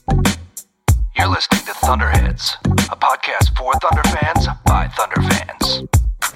You're listening to Thunderheads, a podcast for Thunder fans by Thunder fans.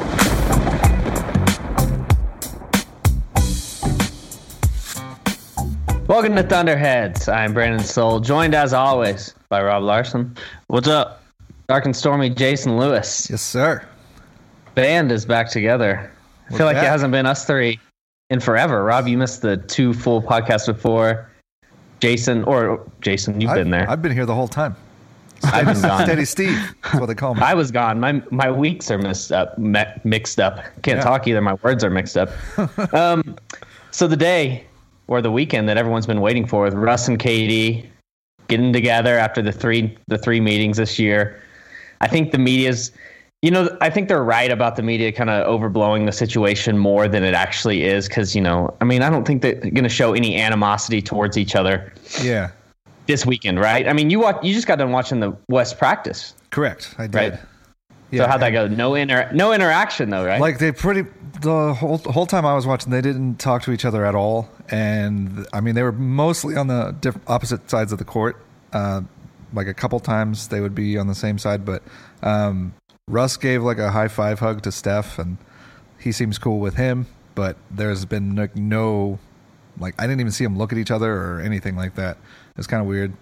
Welcome to Thunderheads. I'm Brandon Soul, joined as always by Rob Larson. What's up? Dark and stormy Jason Lewis. Yes, sir. Band is back together. I feel like it hasn't been us three in forever. Rob, you missed the 2 full podcasts before. Jason, you've been there. I've been here the whole time. I've been gone. Steady Steve. That's what they call me. I was gone. My weeks are mixed up. Can't talk either. My words are mixed up. So the day or the weekend that everyone's been waiting for, with Russ and KD getting together after the three meetings this year. I think the media's, I think they're right about the media kind of overblowing the situation more than it actually is. Because, I don't think they're going to show any animosity towards each other. Yeah. This weekend, right? I mean, you just got done watching the West practice. Correct. I did. Right? Yeah, so how'd that go? No interaction though, right? Like the whole time I was watching, they didn't talk to each other at all. And I mean, they were mostly on the opposite sides of the court. Like a couple times they would be on the same side, but Russ gave like a high five hug to Steph, and he seems cool with him. But there's been no, I didn't even see them look at each other or anything like that. It's kind of weird.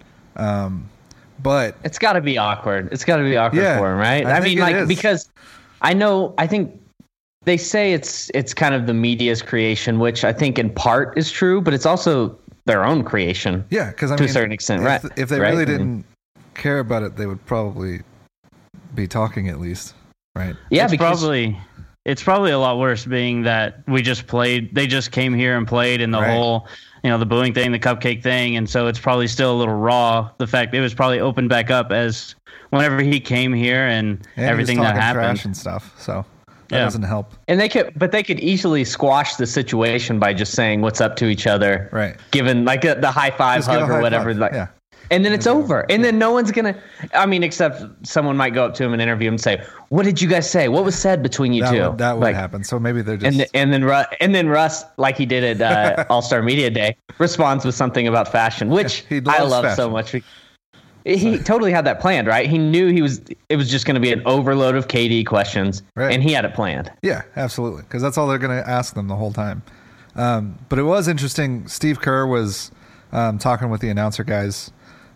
But it's got to be awkward. It's got to be awkward for him, right? I mean, because I think they say it's kind of the media's creation, which I think in part is true, but it's also their own creation. Yeah, because to a certain extent, right? If they really didn't care about it, they would probably be talking at least, right? Yeah, it's probably a lot worse, being that they just came here and played, and the whole, the booing thing, the cupcake thing, and so it's probably still a little raw. The fact it was probably opened back up as whenever he came here and everything that happened, trash and stuff. So that doesn't help. And they could easily squash the situation by just saying what's up to each other, right? Given the high five hug or whatever, and then it's over. And then no one's going to, except someone might go up to him and interview him and say, what did you guys say? What was said between you two? That would happen. So maybe they're just... And then Russ, like he did at All-Star Media Day, responds with something about fashion, which I love fashion so much. He totally had that planned, right? He knew it was just going to be an overload of KD questions, and he had it planned. Yeah, absolutely. Because that's all they're going to ask them the whole time. But it was interesting. Steve Kerr was talking with the announcer guys.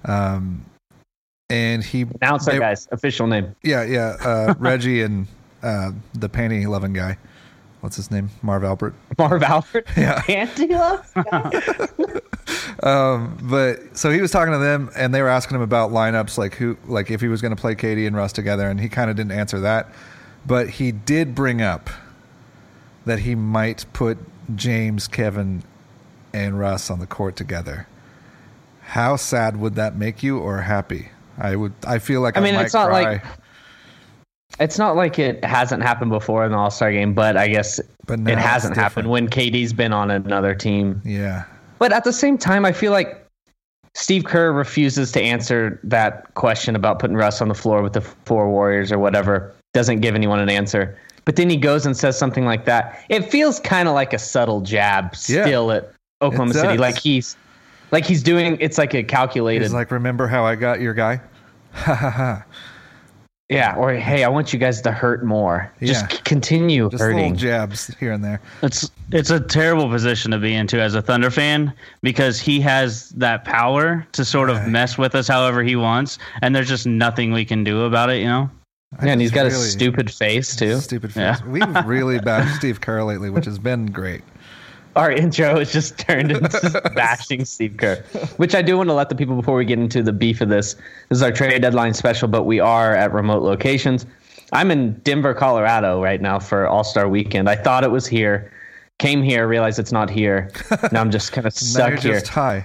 And guys, official name. Yeah. Reggie and the panty loving guy. What's his name? Marv Albert. Yeah. Panty loving guy. But so he was talking to them, and they were asking him about lineups, like if he was going to play KD and Russ together, and he kind of didn't answer that. But he did bring up that he might put James, Kevin, and Russ on the court together. How sad would that make you, or happy? I feel like I might it's not cry. It's not like it hasn't happened before in the All-Star game, but I guess it hasn't happened when KD's been on another team. Yeah. But at the same time, I feel like Steve Kerr refuses to answer that question about putting Russ on the floor with the 4 Warriors or whatever. Doesn't give anyone an answer. But then he goes and says something like that. It feels kind of like a subtle jab still at Oklahoma City. Like he's doing, it's like a calculated. He's like, remember how I got your guy? Ha ha ha. Yeah, or hey, I want you guys to hurt more. Just continue hurting. Little jabs here and there. It's a terrible position to be into as a Thunder fan, because he has that power to sort of mess with us however he wants, and there's just nothing we can do about it, Yeah, and he's got a stupid face too. Stupid face. Yeah. We've really bashed Steve Kerr lately, which has been great. Our intro has just turned into bashing Steve Kerr, which I do want to let the people, before we get into the beef of this is our trade deadline special, but we are at remote locations. I'm in Denver, Colorado right now for All-Star Weekend. I thought it was here, came here, realized it's not here. Now I'm just kind of stuck here. Just high.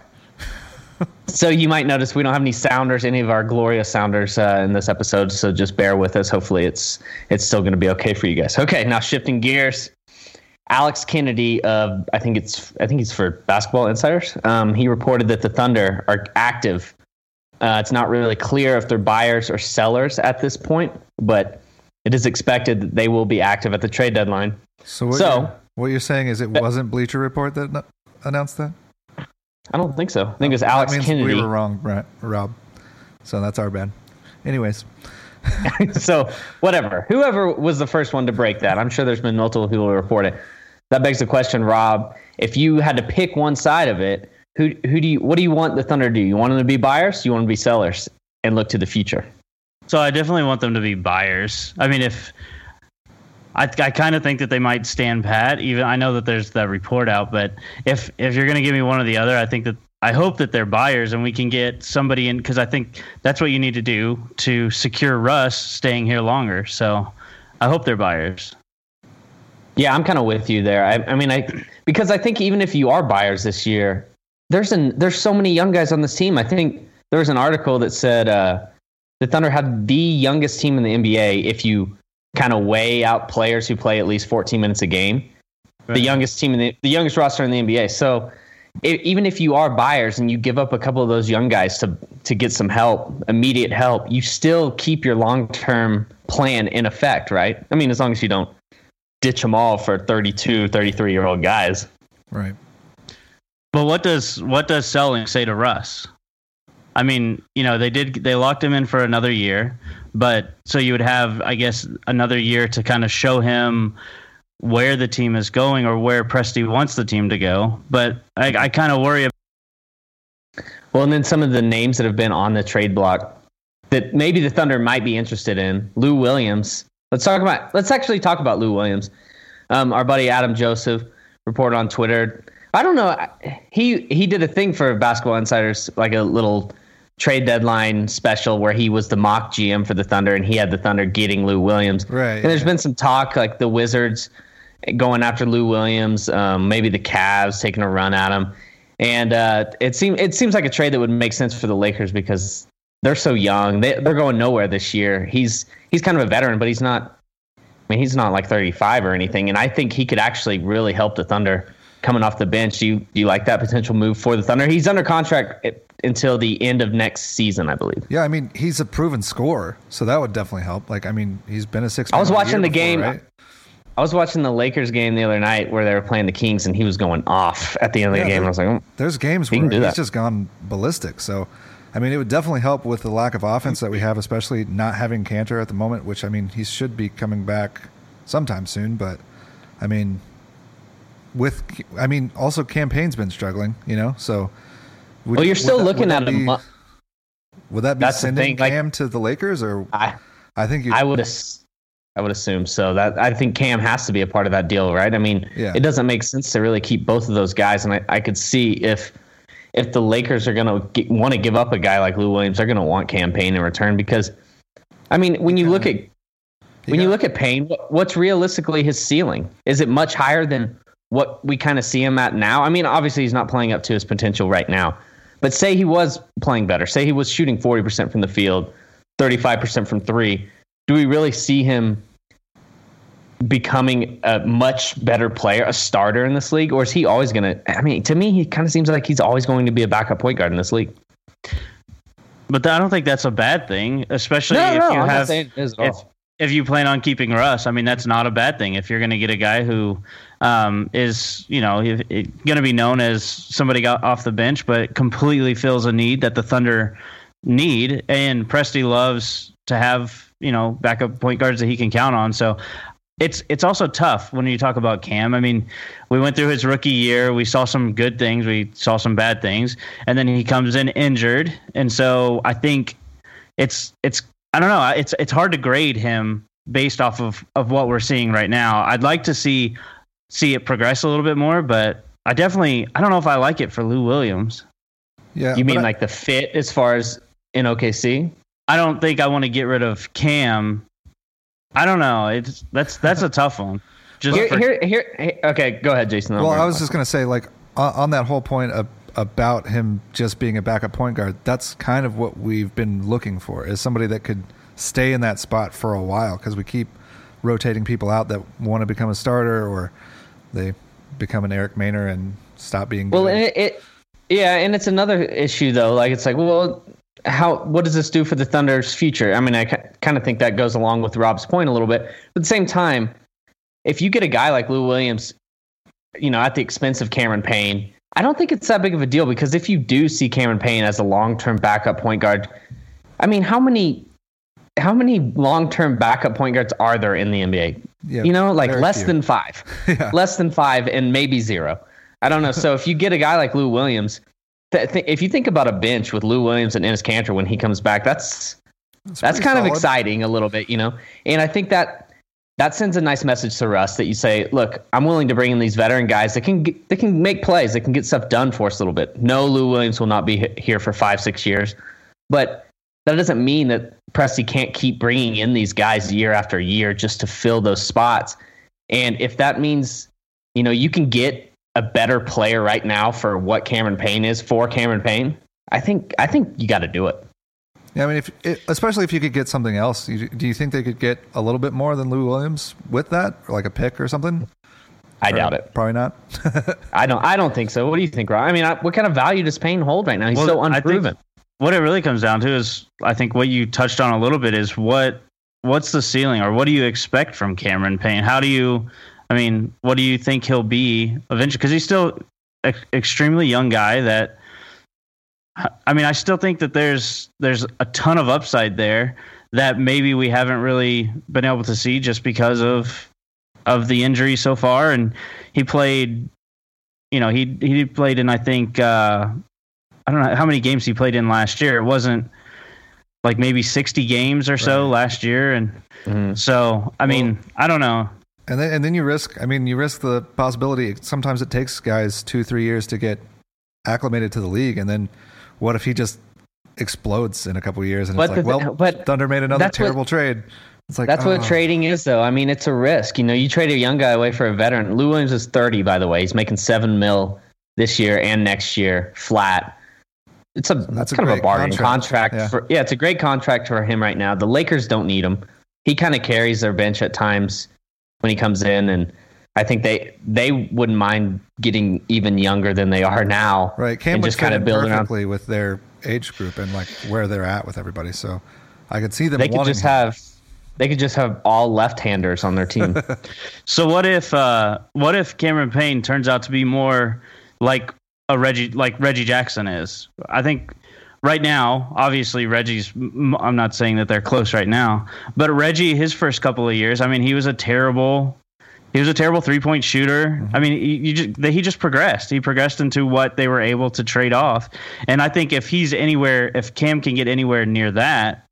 So you might notice we don't have any sounders, any of our glorious sounders in this episode, so just bear with us. Hopefully it's still going to be okay for you guys. Okay, now shifting gears. Alex Kennedy of I think he's for Basketball Insiders. He reported that the Thunder are active. It's not really clear if they're buyers or sellers at this point, but it is expected that they will be active at the trade deadline. So what you're saying is it wasn't Bleacher Report that announced that? I don't think so. I think it was Alex that means Kennedy. We were wrong, Rob. So that's our bad. Anyways. So whatever. Whoever was the first one to break that, I'm sure there's been multiple people who report it. That begs the question, Rob, if you had to pick one side of it, what do you want the Thunder to do? You want them to be buyers? You want them to be sellers and look to the future? So I definitely want them to be buyers. I mean, I kind of think that they might stand pat. Even I know that there's that report out, but if you're going to give me one or the other, I hope that they're buyers and we can get somebody in, because I think that's what you need to do to secure Russ staying here longer. So I hope they're buyers. Yeah, I'm kind of with you there. Because I think even if you are buyers this year, there's so many young guys on this team. I think there was an article that said the Thunder had the youngest team in the NBA if you kind of weigh out players who play at least 14 minutes a game. Right. The youngest team the youngest roster in the NBA. So even if you are buyers and you give up a couple of those young guys to get some help, immediate help, you still keep your long-term plan in effect, right? I mean, as long as you don't ditch them all for 32, 33-year-old guys. Right. But what does selling say to Russ? I mean, they locked him in for another year, but so you would have, I guess, another year to kind of show him where the team is going or where Presti wants the team to go. But I kind of worry about. Well, and then some of the names that have been on the trade block that maybe the Thunder might be interested in. Lou Williams. Let's actually talk about Lou Williams. Our buddy Adam Joseph reported on Twitter. I don't know. He did a thing for Basketball Insiders, like a little trade deadline special where he was the mock GM for the Thunder and he had the Thunder getting Lou Williams. Right. And there's been some talk like the Wizards going after Lou Williams, maybe the Cavs taking a run at him. And it seems like a trade that would make sense for the Lakers because they're so young. They're going nowhere this year. He's kind of a veteran, but he's not like 35 or anything. And I think he could actually really help the Thunder coming off the bench. Do you like that potential move for the Thunder? He's under contract until the end of next season, I believe. Yeah, I mean, he's a proven scorer, so that would definitely help. Like, I mean, he's been a six-man. I was watching the game. Right? I was watching the Lakers game the other night where they were playing the Kings, and he was going off at the end of the game. And I was like, there's games where he's just gone ballistic. So, I mean, it would definitely help with the lack of offense that we have, especially not having Cantor at the moment, which, I mean, he should be coming back sometime soon. But, I mean, also Campaign's been struggling, so. You're still looking at him. Would that be sending Cam to the Lakers, or I think I would assume so. That I think Cam has to be a part of that deal, right? I mean, It doesn't make sense to really keep both of those guys, and I could see if the Lakers are going to want to give up a guy like Lou Williams, they're going to want Cam Payne in return because, I mean, when you look at Payne, what's realistically his ceiling? Is it much higher than what we kind of see him at now? I mean, obviously he's not playing up to his potential right now. But say he was playing better. Say he was shooting 40% from the field, 35% from three. Do we really see him becoming a much better player, a starter in this league? Or is he always going to – I mean, to me, he kind of seems like he's always going to be a backup point guard in this league. But I don't think that's a bad thing, especially if you plan on keeping Russ. I mean, that's not a bad thing. If you're going to get a guy who is, going to be known as somebody got off the bench, but completely fills a need that the Thunder need. And Presti loves to have, backup point guards that he can count on. So it's also tough when you talk about Cam. I mean, we went through his rookie year. We saw some good things. We saw some bad things. And then he comes in injured. And so I think it's I don't know. It's hard to grade him based off of what we're seeing right now. I'd like to see it progress a little bit more, but I don't know if I like it for Lou Williams. Yeah. You mean like the fit as far as in OKC? I don't think I want to get rid of Cam. I don't know. That's a tough one. Okay, go ahead, Jason. Well, I was just going to say, like, on that whole point about him just being a backup point guard, that's kind of what we've been looking for, is somebody that could stay in that spot for a while, because we keep rotating people out that want to become a starter, or they become an Eric Maynor and stop being good. Well, and it's another issue, though. Like, it's like, well, what does this do for the Thunder's future? I mean, I kind of think that goes along with Rob's point a little bit. But at the same time, if you get a guy like Lou Williams, at the expense of Cameron Payne, I don't think it's that big of a deal because if you do see Cameron Payne as a long-term backup point guard, I mean, how many long-term backup point guards are there in the NBA? Yeah, like less few. than 5. Yeah. Less than 5 and maybe 0. I don't know. So if you get a guy like Lou Williams, if you think about a bench with Lou Williams and Enes Kanter when he comes back, that's kind solid. of exciting a little bit, And I think that sends a nice message to Russ that you say, look, I'm willing to bring in these veteran guys that can make plays, that can get stuff done for us a little bit. No, Lou Williams will not be here for 5-6 years, but that doesn't mean that Presti can't keep bringing in these guys year after year just to fill those spots. And if that means, you can get a better player right now for what Cameron Payne is for Cameron Payne, I think you got to do it. Yeah, I mean, especially if you could get something else, do you think they could get a little bit more than Lou Williams with that, or like a pick or something? I doubt it. Probably not. I don't think so. What do you think, Rob? I mean, what kind of value does Payne hold right now? He's so unproven. What it really comes down to is, I think what you touched on a little bit is what's the ceiling, or what do you expect from Cameron Payne? What do you think he'll be eventually? Because he's still an extremely young guy that, I still think that there's a ton of upside there that maybe we haven't really been able to see just because of the injury so far. And he played, he played in, I think, I don't know how many games he played in last year. It wasn't like maybe 60 games or so last year. And so, I don't know. And then you risk the possibility. Sometimes it takes guys 2-3 years to get acclimated to the league. And then what if he just explodes in a couple of years? And Thunder made another terrible trade. It's like, that's what trading is, though. I mean, it's a risk. You trade a young guy away for a veteran. Lou Williams is 30, by the way. He's making $7 million this year and next year flat. That's kind of a bargain contract. It's a great contract for him right now. The Lakers don't need him. He kind of carries their bench at times when he comes in, and I think they wouldn't mind getting even younger than they are now. Right, Cam would kind of build perfectly with their age group and like where they're at with everybody. So I could see them. They could just have all left-handers on their team. So what if Cameron Payne turns out to be more like Reggie Jackson is? I think right now, obviously I'm not saying that they're close right now, but Reggie, his first couple of years, he was a terrible 3-point shooter. Mm-hmm. He just progressed. He progressed into what they were able to trade off. And I think if Cam can get anywhere near that,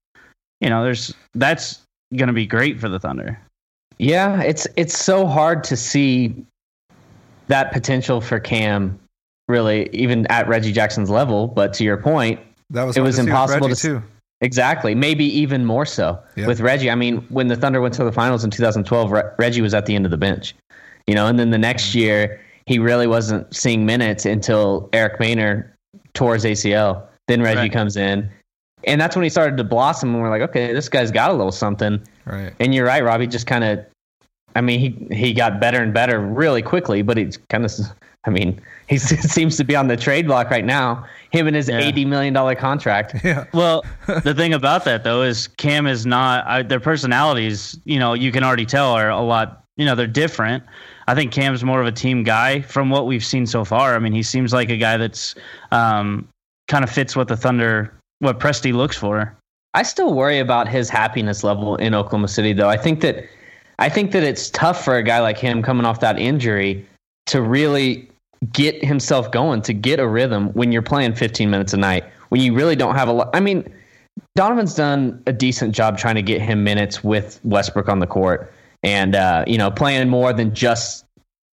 that's going to be great for the Thunder. Yeah, it's so hard to see that potential for Cam, really, even at Reggie Jackson's level. But to your point, it was impossible to see. Exactly. Maybe even more so with Reggie. When the Thunder went to the finals in 2012, Reggie was at the end of the bench, and then the next year he really wasn't seeing minutes until Eric Maynard tore his ACL. Then Reggie comes in, and that's when he started to blossom. And we're like, okay, this guy's got a little something. Right. And you're right, Robbie. Just kind of, he got better and better really quickly, but it's kind of, he seems to be on the trade block right now. Him and his $80 million contract. Yeah. Well, the thing about that, though, is Cam is not their personalities, you can already tell are a lot, they're different. I think Cam's more of a team guy from what we've seen so far. He seems like a guy that's kind of fits what the Thunder, what Presti looks for. I still worry about his happiness level in Oklahoma City, though. I think that it's tough for a guy like him coming off that injury to really get himself going, to get a rhythm when you're playing 15 minutes a night, when you really don't have a lot. Donovan's done a decent job trying to get him minutes with Westbrook on the court and, playing more than just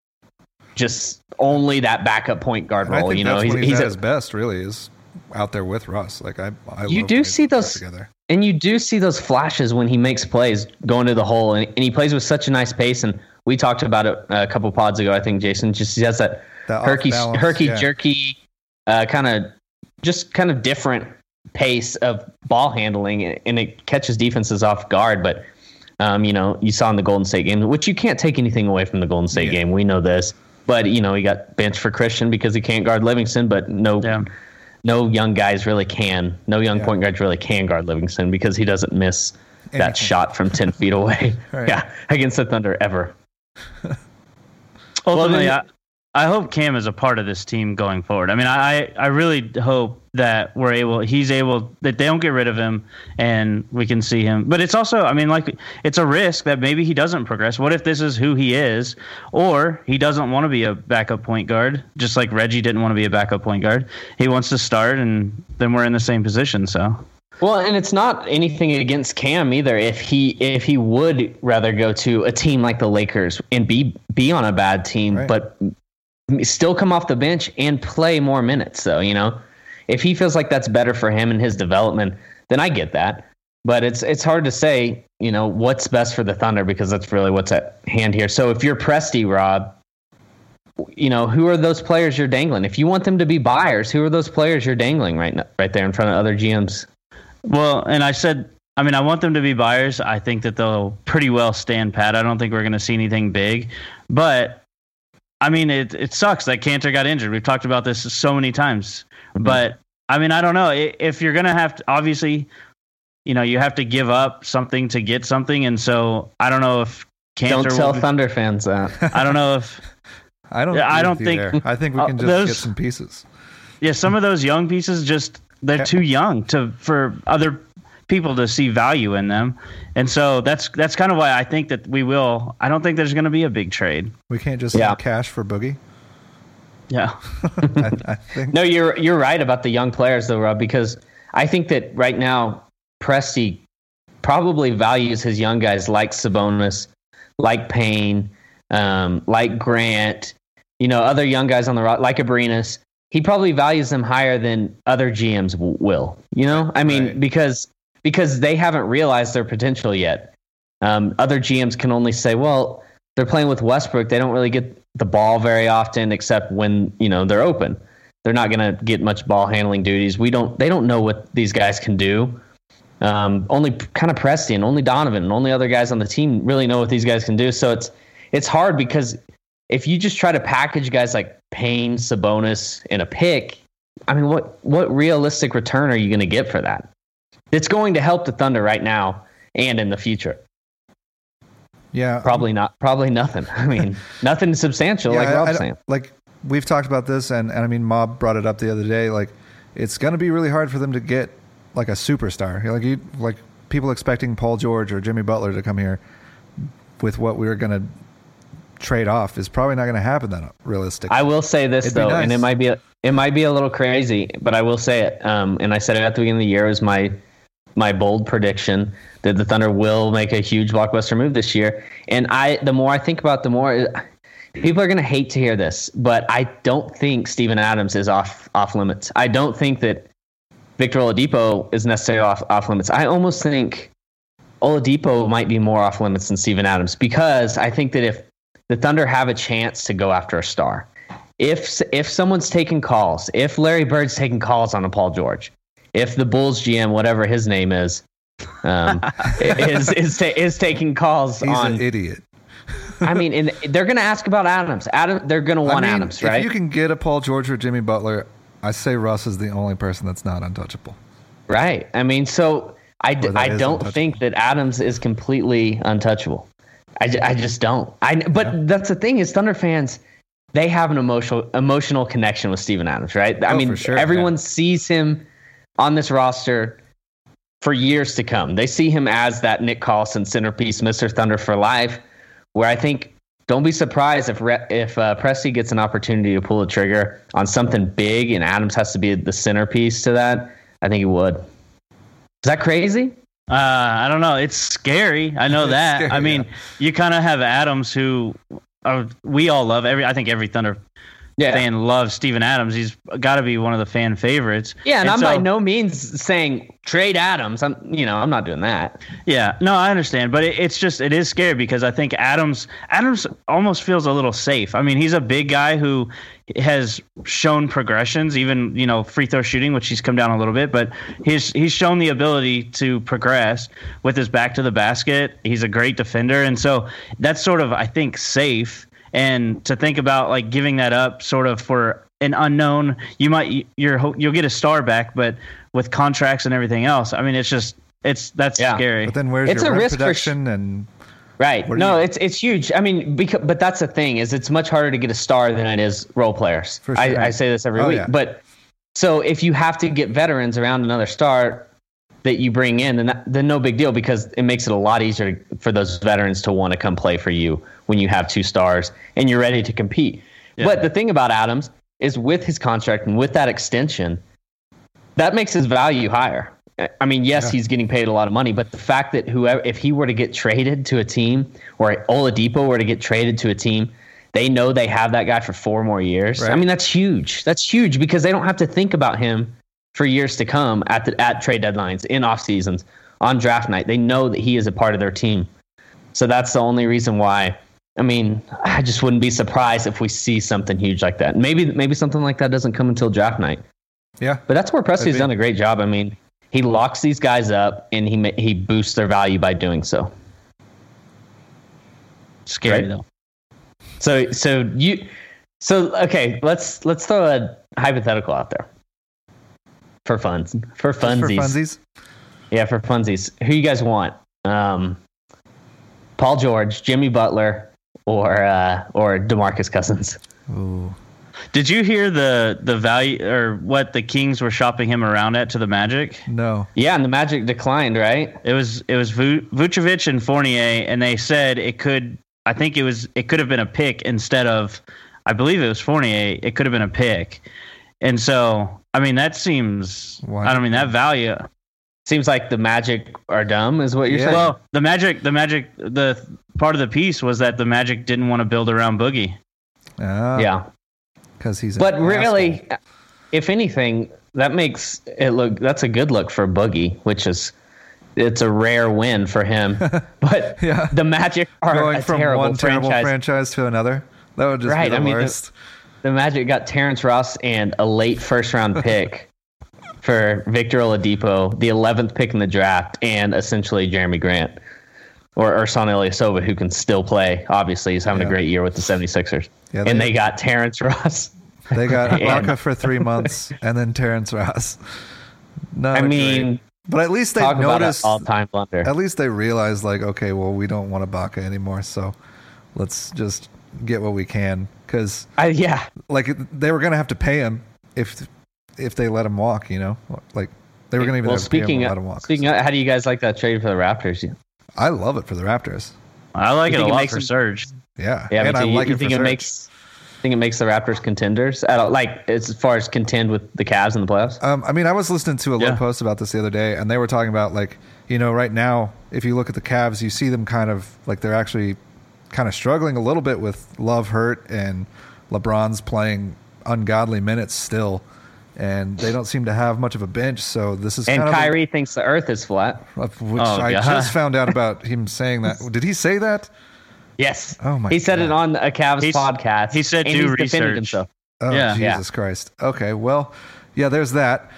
only that backup point guard role. I think that's when he's at his best, really, is out there with Russ. You do see those together. And you do see those flashes when he makes plays going to the hole, and he plays with such a nice pace. And we talked about it a couple pods ago. I think Jason he has that herky-jerky kind of different pace of ball handling, and it catches defenses off guard. But you saw in the Golden State game, which you can't take anything away from the Golden State game. We know this, but he got benched for Christian because he can't guard Livingston, but no young guys really can. No young point guards really can guard Livingston because he doesn't miss that shot from 10 feet away. Right. Yeah, against the Thunder ever. Ultimately, I hope Cam is a part of this team going forward. I mean, I really hope that he's able that they don't get rid of him and we can see him. But it's also, I mean, like, it's a risk that maybe he doesn't progress. What if this is who he is, or he doesn't want to be a backup point guard, just like Reggie didn't want to be a backup point guard. He wants to start, and then we're in the same position. So. Well, and it's not anything against Cam either. If he would rather go to a team like the Lakers and be on a bad team, right, but still come off the bench and play more minutes. So, if he feels like that's better for him and his development, then I get that. But it's hard to say, what's best for the Thunder, because that's really what's at hand here. So if you're Presti, Rob, who are those players you're dangling? If you want them to be buyers, who are those players you're dangling right there in front of other GMs? Well, and I want them to be buyers. I think that they'll pretty well stand pat. I don't think we're going to see anything big. But, I mean, it sucks that Kanter got injured. We've talked about this so many times. Mm-hmm. But, I mean, I don't know. If you're going to have to, obviously, you have to give up something to get something. And so I don't know if Kanter Don't tell Thunder fans that. I don't know if. I don't think. I think we can just get some pieces. Yeah, some of those young pieces they're too young for other people to see value in them. And so that's kind of why I think that we will. I don't think there's going to be a big trade. We can't just have cash for Boogie. Yeah. I think. No, you're right about the young players though, Rob, because I think that right now Presti probably values his young guys like Sabonis, like Payne, like Grant, other young guys on the roster, like Abrinas. He probably values them higher than other GMs will. I mean, right, because they haven't realized their potential yet. Other GMs can only say, well, they're playing with Westbrook. They don't really get the ball very often, except when they're open. They're not going to get much ball handling duties. They don't know what these guys can do. Only kind of Presti and only Donovan and only other guys on the team really know what these guys can do. So it's hard, because if you just try to package guys like Payne, Sabonis, in a pick, I mean, what realistic return are you going to get for that? It's going to help the Thunder right now and in the future. Yeah, probably not. Probably nothing. I mean, nothing substantial, like Rob's saying. Like, we've talked about this, and I mean, Mob brought it up the other day. Like, it's going to be really hard for them to get like a superstar. Like people expecting Paul George or Jimmy Butler to come here with what we were going to trade off is probably not going to happen that realistic. I will say this though, nice. And it might be a little crazy, but I will say it. And I said it at the beginning of the year. It was my bold prediction that the Thunder will make a huge blockbuster move this year. And the more I think about, the more people are going to hate to hear this, but I don't think Steven Adams is off limits. I don't think that Victor Oladipo is necessarily off limits. I almost think Oladipo might be more off limits than Steven Adams, because I think that if the Thunder have a chance to go after a star, if someone's taking calls, if Larry Bird's taking calls on a Paul George, if the Bulls GM, whatever his name is taking calls He's on an idiot. I mean, and they're going to ask about Adams. They're going to want Adams, right? If you can get a Paul George or Jimmy Butler, I say Russ is the only person that's not untouchable. Right. I mean, so I don't think that Adams is completely untouchable. I just don't. But that's the thing is, Thunder fans, they have an emotional connection with Steven Adams, right? I mean, for sure, everyone sees him on this roster for years to come. They see him as that Nick Collison centerpiece, Mr. Thunder for life, where I think, don't be surprised if Presti gets an opportunity to pull the trigger on something big and Adams has to be the centerpiece to that. I think he would. Is that crazy? I don't know. It's scary. I know that. Scary, I mean, you kind of have Adams, who we all love. I think every Thunder fan loves Steven Adams. He's got to be one of the fan favorites. Yeah, and I'm by no means saying trade Adams. I'm not doing that. Yeah, no, I understand, but it is scary, because I think Adams almost feels a little safe. I mean, he's a big guy who has shown progressions, even free throw shooting, which he's come down a little bit, but he's shown the ability to progress with his back to the basket. He's a great defender, and so that's sort of, I think, safe. And to think about like giving that up sort of for an unknown, you'll get a star back, but with contracts and everything else, I mean, that's scary. But then where's your rent production and Right. No, it's huge. I mean, but that's the thing is it's much harder to get a star than it is role players. For sure. I say this every week. Yeah. But so if you have to get veterans around another star that you bring in, then no big deal because it makes it a lot easier for those veterans to want to come play for you when you have 2 stars and you're ready to compete. Yeah. But the thing about Adams is with his contract and with that extension, that makes his value higher. I mean, yes, he's getting paid a lot of money, but the fact that if he were to get traded to a team or Oladipo were to get traded to a team, they know they have that guy for 4 more years. Right. I mean, that's huge. That's huge because they don't have to think about him for years to come at trade deadlines, in off seasons, on draft night. They know that he is a part of their team. So that's the only reason why. I mean, I just wouldn't be surprised if we see something huge like that. Maybe something like that doesn't come until draft night. Yeah. But that's where Presti's done a great job. I mean, he locks these guys up and he boosts their value by doing so. Scary though. So okay, let's throw a hypothetical out there. For funsies. For funsies? Yeah, for funsies. Who you guys want? Paul George, Jimmy Butler, or DeMarcus Cousins? Ooh. Did you hear the value or what the Kings were shopping him around at to the Magic? No. Yeah, and the Magic declined, right? It was Vucevic and Fournier, and they said it could have been a pick instead of, I believe it was Fournier. It could have been a pick. And so, I mean, that seems, that value. Seems like the Magic are dumb, is what you're saying? Well, the part of the piece was that the Magic didn't want to build around Boogie. Yeah. Because he's But really, if anything, that makes it look, that's a good look for Boogie, it's a rare win for him. But the Magic are going from one terrible franchise to another. That would just be the worst. The Magic got Terrence Ross and a late first-round pick for Victor Oladipo, the 11th pick in the draft, and essentially Jeremy Grant or Ersan Ilyasova, who can still play. Obviously, he's having a great year with the 76ers. Yeah, and they got Terrence Ross. They got Ibaka for 3 months and then Terrence Ross. No, I mean, but at least they noticed all-time blunder. At least they realized, like, okay, well, we don't want Ibaka anymore, so let's just get what we can. Because like they were gonna have to pay him if they let him walk, you know, like they were gonna even have to pay him to let him walk. Speaking of, how do you guys like that trade for the Raptors? I love it for the Raptors. I like it a lot for Serge. Yeah, and I like it for Serge. Think it makes the Raptors contenders like as far as contend with the Cavs in the playoffs? I mean, I was listening to a little post about this the other day, and they were talking about, like, you know, right now, if you look at the Cavs, you see them kind of like they're actually kind of struggling a little bit with Love hurt and LeBron's playing ungodly minutes still, and they don't seem to have much of a bench. So this is and Kyrie thinks the Earth is flat, which I just found out about him saying that. Did he say that? Yes. Oh my! He said it on a Cavs podcast. He said do research. Oh Jesus Christ! Okay, well, yeah, there's that.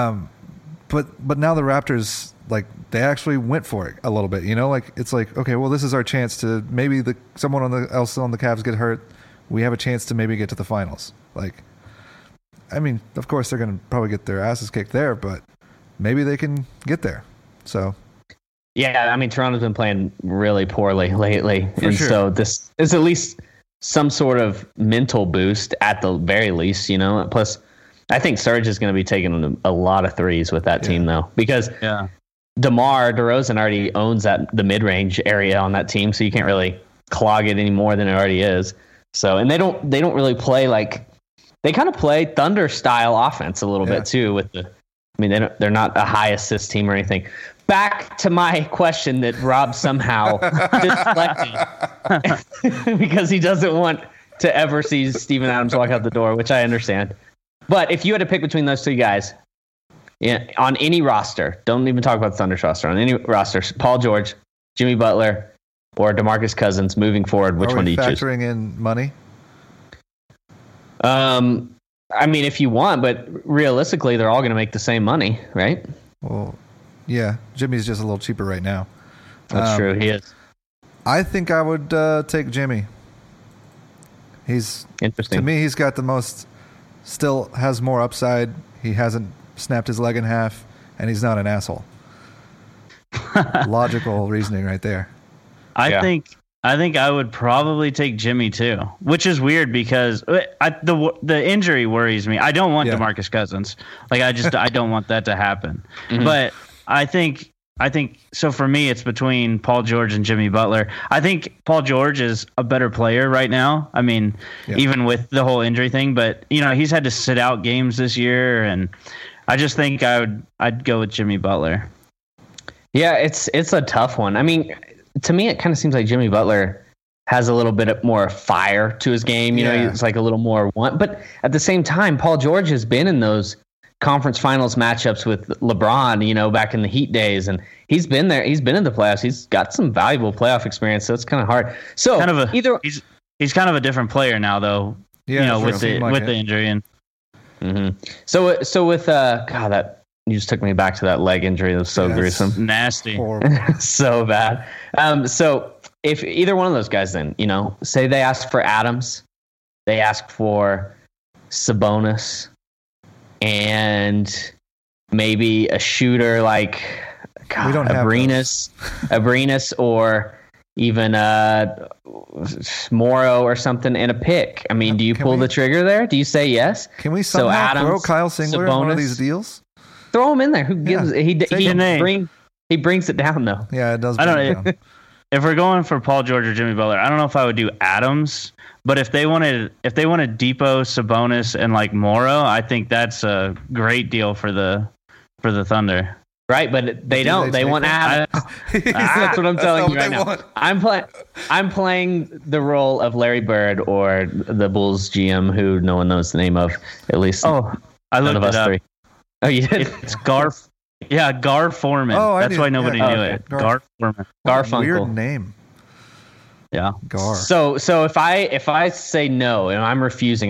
But now the Raptors, like, they actually went for it a little bit. You know, like, it's like, okay, well, this is our chance to maybe someone else on the Cavs get hurt. We have a chance to maybe get to the finals. Like, I mean, of course they're going to probably get their asses kicked there, but maybe they can get there. So. Yeah, I mean, Toronto's been playing really poorly lately. So this is at least some sort of mental boost at the very least, you know. Plus, I think Serge is going to be taking a lot of threes with that team, though, because DeMar DeRozan already owns the mid-range area on that team, so you can't really clog it any more than it already is. So, and they don't really play like they kind of play Thunder style offense a little bit too. They're not a high assist team or anything. Back to my question that Rob somehow deflected because he doesn't want to ever see Steven Adams walk out the door, which I understand. But if you had to pick between those 2 guys, on any roster, don't even talk about the Thunder's roster, on any roster, Paul George, Jimmy Butler, or DeMarcus Cousins moving forward, which one do you choose? Factoring in money? I mean, if you want, but realistically, they're all going to make the same money, right? Well, yeah. Jimmy's just a little cheaper right now. That's true. He is. I think I would take Jimmy. He's interesting. To me, he's got the most. Still has more upside. He hasn't snapped his leg in half, and he's not an asshole. Logical reasoning right there. I think I would probably take Jimmy too, which is weird because the injury worries me. I don't want DeMarcus Cousins. Like I don't want that to happen. Mm-hmm. But I think so for me it's between Paul George and Jimmy Butler. I think Paul George is a better player right now. I mean, even with the whole injury thing, but he's had to sit out games this year, and I just think I'd go with Jimmy Butler. Yeah, it's a tough one. I mean, to me, it kind of seems like Jimmy Butler has a little bit more fire to his game. He's like a little more want. But at the same time, Paul George has been in those conference finals matchups with LeBron, back in the Heat days. And he's been there. He's been in the playoffs. He's got some valuable playoff experience. So it's kind of hard. So he's kind of a different player now, though, with the injury. And So with God, that you just took me back to that leg injury. That was so gruesome. Nasty. So bad. So if either one of those guys then, say they ask for Adams, they ask for Sabonis, and maybe a shooter like Abrinas or even Morrow or something, and a pick. I mean, do you pull the trigger there? Do you say yes? Can we somehow throw Kyle Singler in one of these deals? Throw him in there. Who gives? He brings it down though. Yeah, it does. Bring it down. If we're going for Paul George or Jimmy Butler, I don't know if I would do Adams. But if they wanted Depot, Sabonis, and like Morrow, I think that's a great deal for the Thunder. Right, but they don't. They want Adams. That's what I'm telling you right now. I'm playing the role of Larry Bird or the Bulls GM, who no one knows the name of. At least I looked none of us three. Oh, you did? It's Gar. Yeah, Gar Foreman. That's why nobody knew it. Gar Foreman. Garfunkel. Weird name. Yeah. Gar. So if I say no and I'm refusing,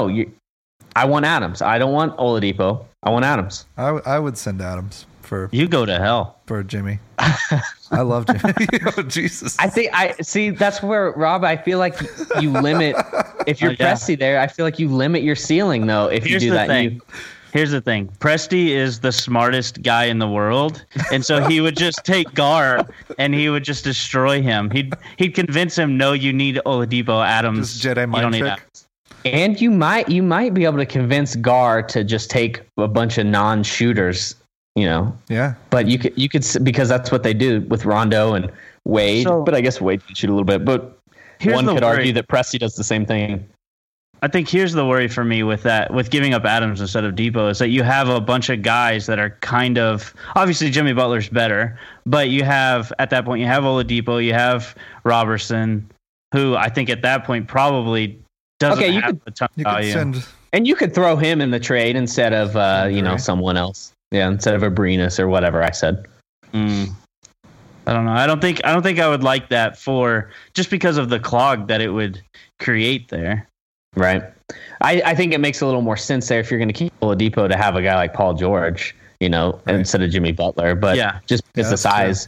I want Adams. I don't want Oladipo. I want Adams. I would send Adams for. You go to hell for Jimmy. I love Jimmy. Jesus. I see. That's where, Rob, I feel like you limit. If you're Presti there, I feel like you limit your ceiling though. If you do that, Here's the thing. Presti is the smartest guy in the world, and so he would just take Gar and he would just destroy him. He'd convince him, no, you need Oladipo, Adams. Just Jedi mind trick. And you might be able to convince Gar to just take a bunch of non-shooters, Yeah. But you could because that's what they do with Rondo and Wade. But I guess Wade can shoot a little bit. But one could argue that Presti does the same thing. I think here's the worry for me with giving up Adams instead of Depot is that you have a bunch of guys that are kind of obviously Jimmy Butler's better, but at that point you have Oladipo, you have Robertson, who I think at that point probably doesn't have a ton of value. And you could throw him in the trade instead of someone else. Yeah, instead of Abrinas or whatever I said. I don't know. I don't think I would like that just because of the clog that it would create there. Right. I think it makes a little more sense there if you're going to keep Oladipo to have a guy like Paul George, instead of Jimmy Butler. But just because the size.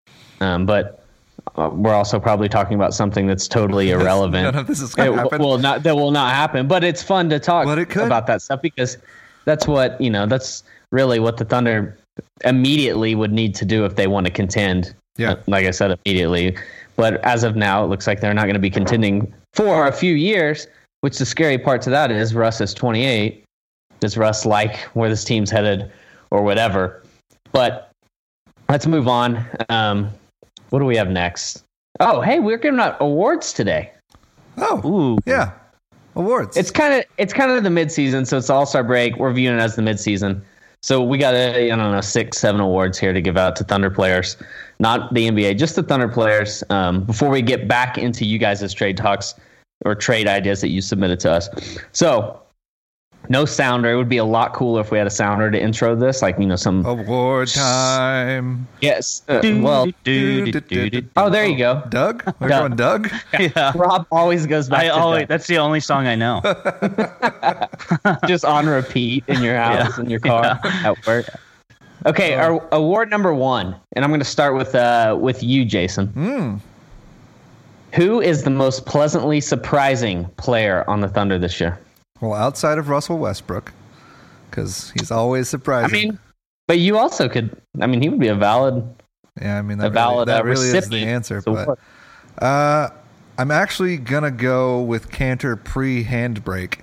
But we're also probably talking about something that's totally irrelevant. None of this is going to happen. That will not happen. But it's fun to talk about that stuff because that's what, that's really what the Thunder immediately would need to do if they want to contend. Yeah. Like I said, immediately. But as of now, it looks like they're not going to be contending for a few years. Which the scary part to that is Russ is 28. Does Russ like where this team's headed or whatever? But let's move on. What do we have next? Oh, hey, we're giving out awards today. Oh, ooh, yeah, awards. It's kind of the midseason, so it's the All-Star break. We're viewing it as the midseason. So we got 6-7 awards here to give out to Thunder players, not the NBA, just the Thunder players. Before we get back into you guys' trade talks. Or trade ideas that you submitted to us. So, no sounder. It would be a lot cooler if we had a sounder to intro this, like some award time. Yes. Oh, there you go. Doug. We're going Doug. Yeah. Rob always goes back. That's the only song I know. Just on repeat in your house, in your car, at work. Okay, our award number 1, and I'm going to start with you, Jason. Who is the most pleasantly surprising player on the Thunder this year? Well, outside of Russell Westbrook, because he's always surprising. But you also could. He would be a valid. Yeah, that recipient. really is the answer. But I'm actually gonna go with Cantor pre-handbrake,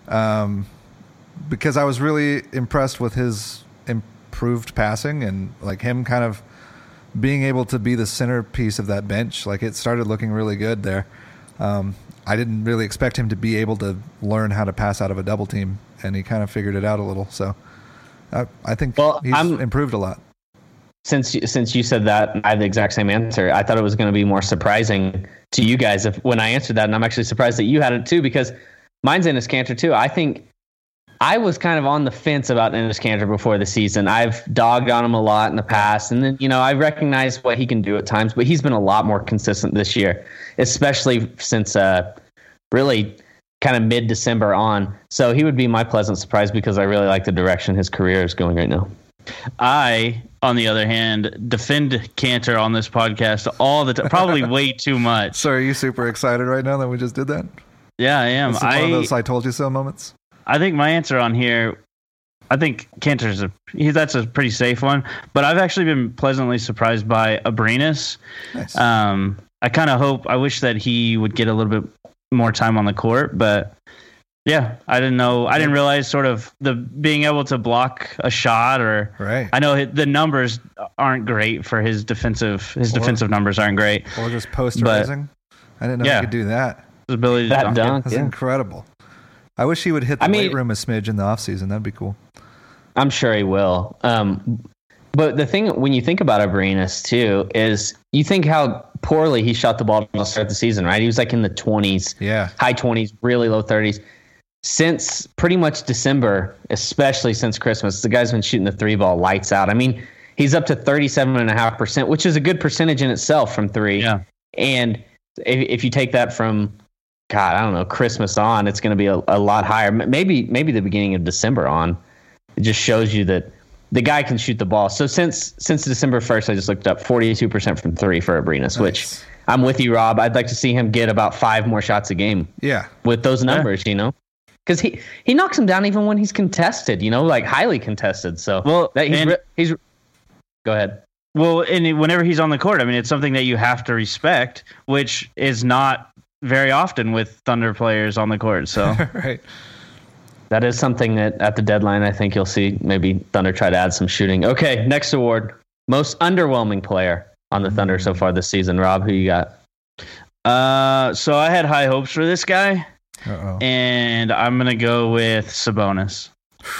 because I was really impressed with his improved passing and like him kind of being able to be the centerpiece of that bench. Like it started looking really good there. I didn't really expect him to be able to learn how to pass out of a double team, and he kind of figured it out a little. So I think he's improved a lot. Since you said that, I have the exact same answer. I thought it was going to be more surprising to you guys when I answered that, and I'm actually surprised that you had it too, because mine's Enes Kanter too. I think I was kind of on the fence about Enes Kanter before the season. I've dogged on him a lot in the past, and then I recognize what he can do at times, but he's been a lot more consistent this year, especially since really kind of mid-December on. So he would be my pleasant surprise because I really like the direction his career is going right now. I, on the other hand, defend Kanter on this podcast all the time, probably way too much. So are you super excited right now that we just did that? Yeah, I am. This is one of those I told you so moments. I think my answer on here, I think Kanter's that's a pretty safe one, but I've actually been pleasantly surprised by Abrines. Nice. I wish that he would get a little bit more time on the court, but yeah, I didn't realize sort of the being able to block a shot, or right. I know the numbers aren't great for his defensive numbers aren't great. Or just posterizing. I didn't know he could do that. His ability to dunk. That's incredible. I wish he would hit the weight room a smidge in the offseason. That'd be cool. I'm sure he will. But the thing, when you think about Abrines, too, is you think how poorly he shot the ball to start the season, right? He was like in the 20s, high 20s, really low 30s. Since pretty much December, especially since Christmas, the guy's been shooting the three ball lights out. I mean, he's up to 37.5%, which is a good percentage in itself from three. Yeah. And if you take that from, God, I don't know, Christmas on, it's going to be a lot higher. Maybe the beginning of December on. It just shows you that the guy can shoot the ball. So since December 1st, I just looked up 42% from three for Abrines, which I'm with you, Rob. I'd like to see him get about 5 more shots a game. Yeah. With those numbers, Because he knocks him down even when he's contested, like highly contested. So he's go ahead. Well, and whenever he's on the court, I mean, it's something that you have to respect, which is not very often with Thunder players on the court. So right. That is something that at the deadline, I think you'll see maybe Thunder try to add some shooting. Okay, next award. Most underwhelming player on the Thunder so far this season. Rob, who you got? So I had high hopes for this guy. Uh-oh. And I'm going to go with Sabonis.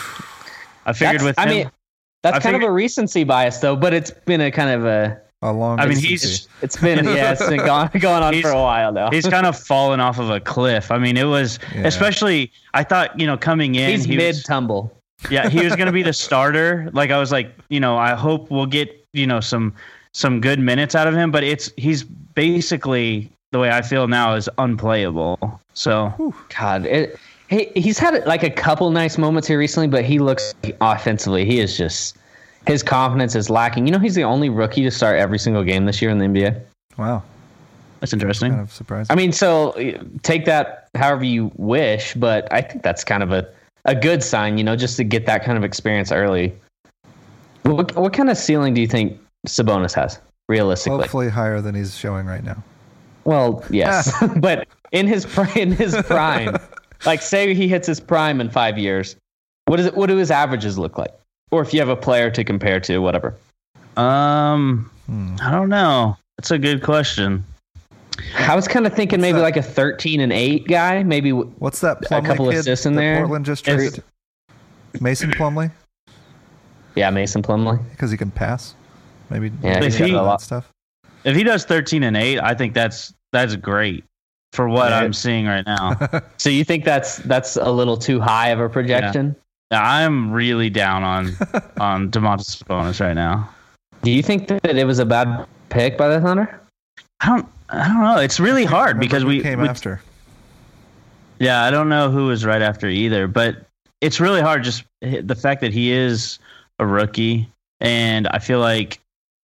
I figured with him. I mean, that's kind of a recency bias, though, but it's been a kind of a long. I mean, it's been going on for a while now. He's kind of fallen off of a cliff. I mean, it was especially. I thought coming in, he's mid tumble. Yeah, he was going to be the starter. Like I was like, I hope we'll get some good minutes out of him. But he's basically, the way I feel now, is unplayable. So God, he's had like a couple nice moments here recently, but he looks offensively. He is just. His confidence is lacking. He's the only rookie to start every single game this year in the NBA. Wow. That's interesting. Kind of surprising. I mean, so take that however you wish, but I think that's kind of a good sign, just to get that kind of experience early. What kind of ceiling do you think Sabonis has, realistically? Hopefully higher than he's showing right now. Well, yes. But in his prime, like say he hits his prime in 5 years, what do his averages look like? Or if you have a player to compare to, whatever. I don't know. That's a good question. I was kind of thinking maybe like a 13-8 guy. Maybe what's that Plumlee a couple kid assists in there. Portland just traded? Mason Plumlee? Yeah, Mason Plumlee. Because he can pass. Maybe he's got a lot stuff. If he does 13-8, I think that's great for what I'm seeing right now. So you think that's a little too high of a projection? Yeah. I'm really down on Domantas Sabonis right now. Do you think that it was a bad pick by the Thunder? I don't know. It's really hard because we came after. Yeah, I don't know who was right after either, but it's really hard. Just the fact that he is a rookie, and I feel like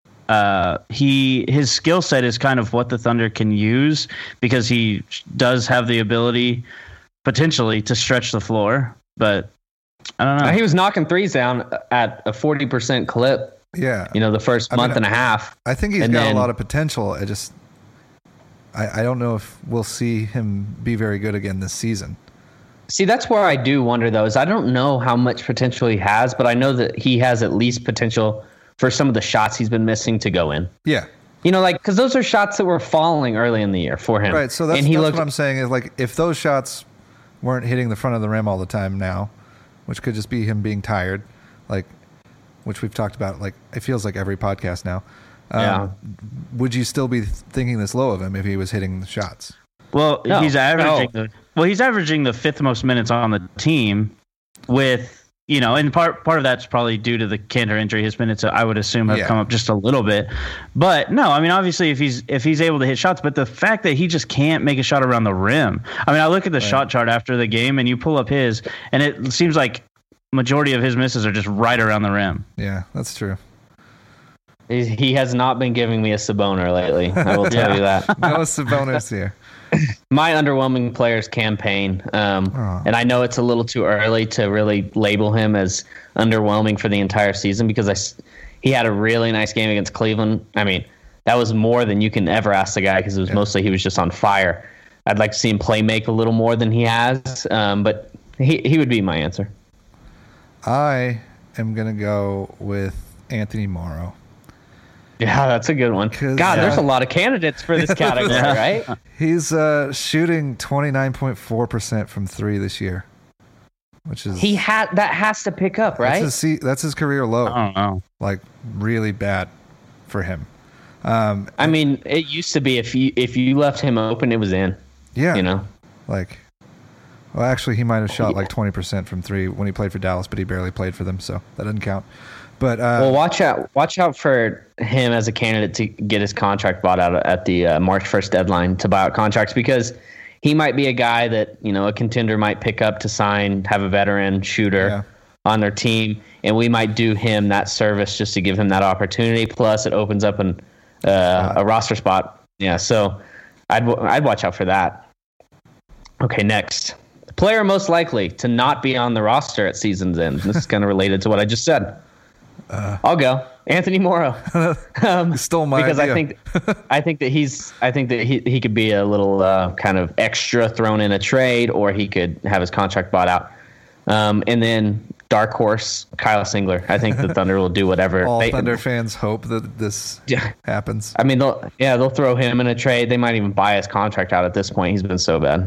his skill set is kind of what the Thunder can use because he does have the ability potentially to stretch the floor, but. I don't know. He was knocking threes down at a 40% clip. Yeah. The first month and a half. I think he's got a lot of potential. I don't know if we'll see him be very good again this season. See, that's where I do wonder, though, is I don't know how much potential he has, but I know that he has at least potential for some of the shots he's been missing to go in. Yeah. You know, like, because those are shots that were falling early in the year for him. Right, so that's what I'm saying is, like, if those shots weren't hitting the front of the rim all the time now, which could just be him being tired, like, which we've talked about, like, it feels like every podcast now. Would you still be thinking this low of him if he was hitting the shots? Well, he's averaging the fifth most minutes on the team with, you know, and part of that's probably due to the Kanter injury. His minutes, I would assume, have come up just a little bit. But no, I mean, obviously, if he's able to hit shots, but the fact that he just can't make a shot around the rim. I mean, I look at the shot chart after the game, and you pull up his, and it seems like majority of his misses are just right around the rim. Yeah, that's true. He has not been giving me a Saboner lately. I will tell you that. No Sabonis here. My underwhelming players campaign, and I know it's a little too early to really label him as underwhelming for the entire season because he had a really nice game against Cleveland. I mean, that was more than you can ever ask the guy because it was mostly he was just on fire. I'd like to see him play make a little more than he has, but he would be my answer. I am going to go with Anthony Morrow. Yeah, that's a good one. God, there's a lot of candidates for this category, right? He's shooting 29.4% from three this year, which is that has to pick up, right? That's his career low. I don't know. Like really bad for him. I mean, it used to be if you left him open, it was in. Yeah, you know, like. Well, actually, he might have shot like 20% from three when he played for Dallas, but he barely played for them, so that doesn't count. But watch out for him as a candidate to get his contract bought out at the March 1st deadline to buy out contracts because he might be a guy that, you know, a contender might pick up to sign, have a veteran shooter on their team, and we might do him that service just to give him that opportunity. Plus, it opens up a roster spot. Yeah, so I'd watch out for that. Okay, next. Player most likely to not be on the roster at season's end. This is kind of related to what I just said. I'll go Anthony Morrow. Stole my because idea. I think that he could be a little kind of extra thrown in a trade, or he could have his contract bought out. And then dark horse Kyle Singler. I think the Thunder will do whatever. All Thunder fans hope that this happens. I mean, they'll throw him in a trade. They might even buy his contract out at this point. He's been so bad.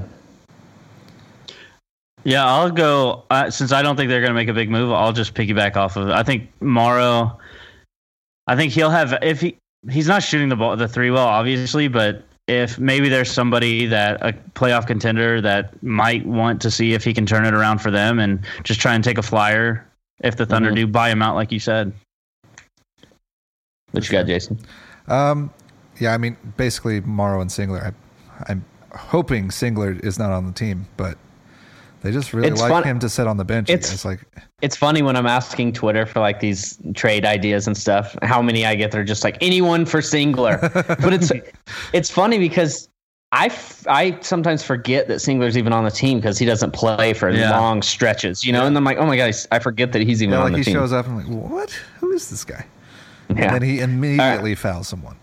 Yeah, I'll go. Since I don't think they're going to make a big move, I'll just piggyback off of it. I think Morrow. I think he'll have if he's not shooting the three well, obviously, but if maybe there's somebody that a playoff contender that might want to see if he can turn it around for them and just try and take a flyer if the Thunder do buy him out, like you said. What you got, Jason? Yeah, I mean, basically Morrow and Singler. I'm hoping Singler is not on the team, but. They just really like him to sit on the bench. It's funny when I'm asking Twitter for like these trade ideas and stuff. How many I get? They're just like anyone for Singler. But it's funny because I sometimes forget that Singler's even on the team because he doesn't play for long stretches. You know, and I'm like, oh my god, I forget that he's even on the team. He shows up and I'm like, what? Who is this guy? And then he immediately fouls someone.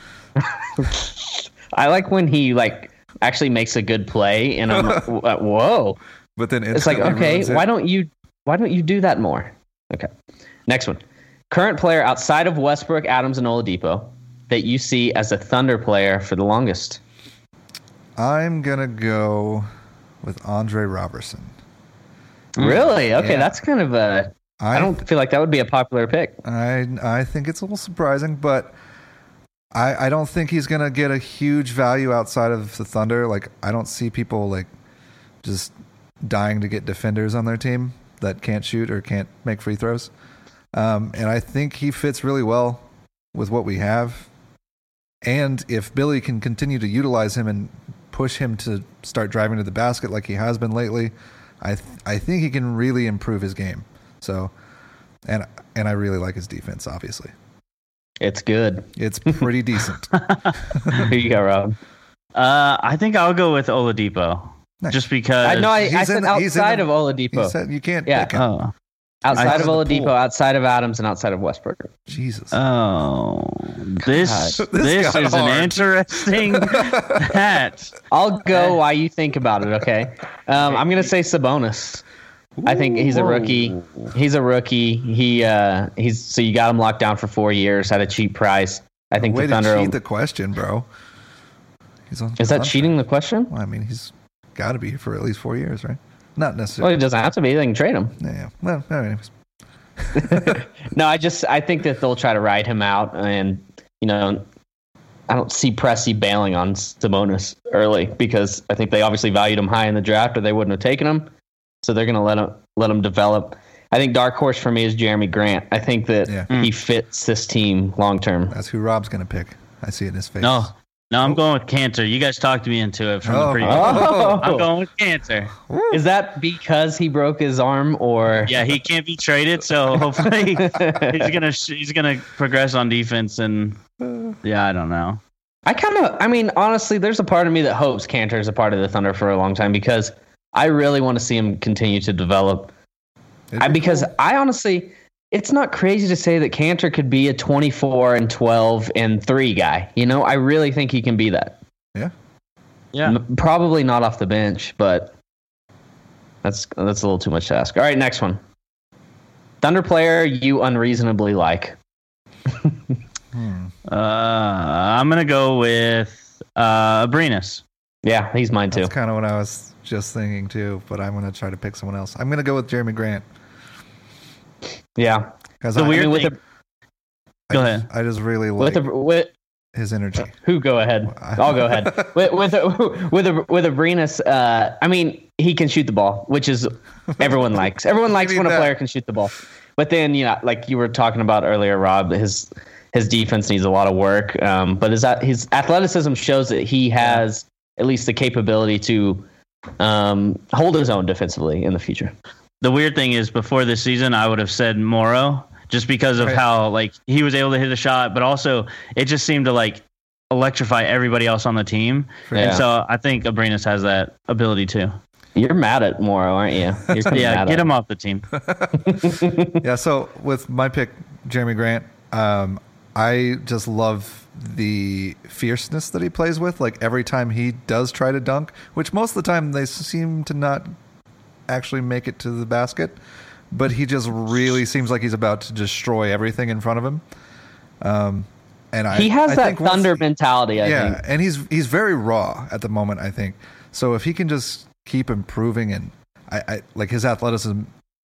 I like when he actually makes a good play, and I'm like, whoa. But then it's like, okay, why don't you do that more? Okay. Next one. Current player outside of Westbrook, Adams, and Oladipo that you see as a Thunder player for the longest. I'm going to go with Andre Robertson. Really? Okay, that's kind of I don't feel like that would be a popular pick. I think it's a little surprising, but I don't think he's going to get a huge value outside of the Thunder. Like, I don't see people just dying to get defenders on their team that can't shoot or can't make free throws. And I think he fits really well with what we have. And if Billy can continue to utilize him and push him to start driving to the basket like he has been lately, I think he can really improve his game. So, and I really like his defense, obviously. It's good. It's pretty decent. Here you go, Rob. I think I'll go with Oladipo. Nice. Just because... I said outside of Oladipo. He said you can't pick him. Outside of the Oladipo, pool. outside of Adams, and outside of Westbrook. Jesus. Oh, this got is an hard. interesting hat. I'll go while you think about it, okay? I'm going to say Sabonis. I think he's a rookie. He's a rookie. He's so you got him locked down for 4 years at a cheap price. I think Way the Thunder. to cheat the question, bro. He's on Is that contract. cheating the question? Well, I mean, he's got to be here for at least 4 years, right? Not Well, necessarily. it doesn't have to be. They can trade him. Yeah. Well, anyways. No, I think that they'll try to ride him out, and I don't see Presti bailing on Sabonis early because I think they obviously valued him high in the draft, or they wouldn't have taken him. So they're going to let him develop. I think dark horse for me is Jeremy Grant. I think that he fits this team long term. That's who Rob's going to pick. I see it in his face. No, I'm going with Cantor. You guys talked me into it from the previous. Oh. I'm going with Cantor. Is that because he broke his arm, or Yeah, he can't be traded, so hopefully he's gonna progress on defense. And I don't know. I mean, honestly, there's a part of me that hopes Cantor is a part of the Thunder for a long time because I really want to see him continue to develop. Because I honestly, it's not crazy to say that Cantor could be a 24 and 12 and 3 guy. I really think he can be that. Yeah. Probably not off the bench, but that's a little too much to ask. All right, next one. Thunder player you unreasonably like. I'm gonna go with Abrinas. Yeah, he's mine too. That's kind of what I was just thinking too, but I'm going to try to pick someone else. I'm going to go with Jeremy Grant. Yeah. Because The weird with thing. Go ahead. I just really like with his energy. who go ahead? I'll go ahead. with Abrinas, I mean, he can shoot the ball, which is everyone likes. Everyone likes when a player can shoot the ball. But then, like you were talking about earlier, Rob, his defense needs a lot of work. But his athleticism shows that he has at least the capability to hold his own defensively in the future. The weird thing is, before this season, I would have said Morrow just because of how he was able to hit a shot, but also it just seemed to electrify everybody else on the team. Yeah. And so I think Abrinas has that ability too. You're mad at Morrow, aren't you? You're kinda mad Get at him off the team. Yeah, so with my pick, Jeremy Grant, I just love the fierceness that he plays with. Like every time he does try to dunk, which most of the time they seem to not actually make it to the basket, but he just really seems like he's about to destroy everything in front of him. He has I that think once Thunder mentality, I think. and he's very raw at the moment, I think. So if he can just keep improving, and I like his athleticism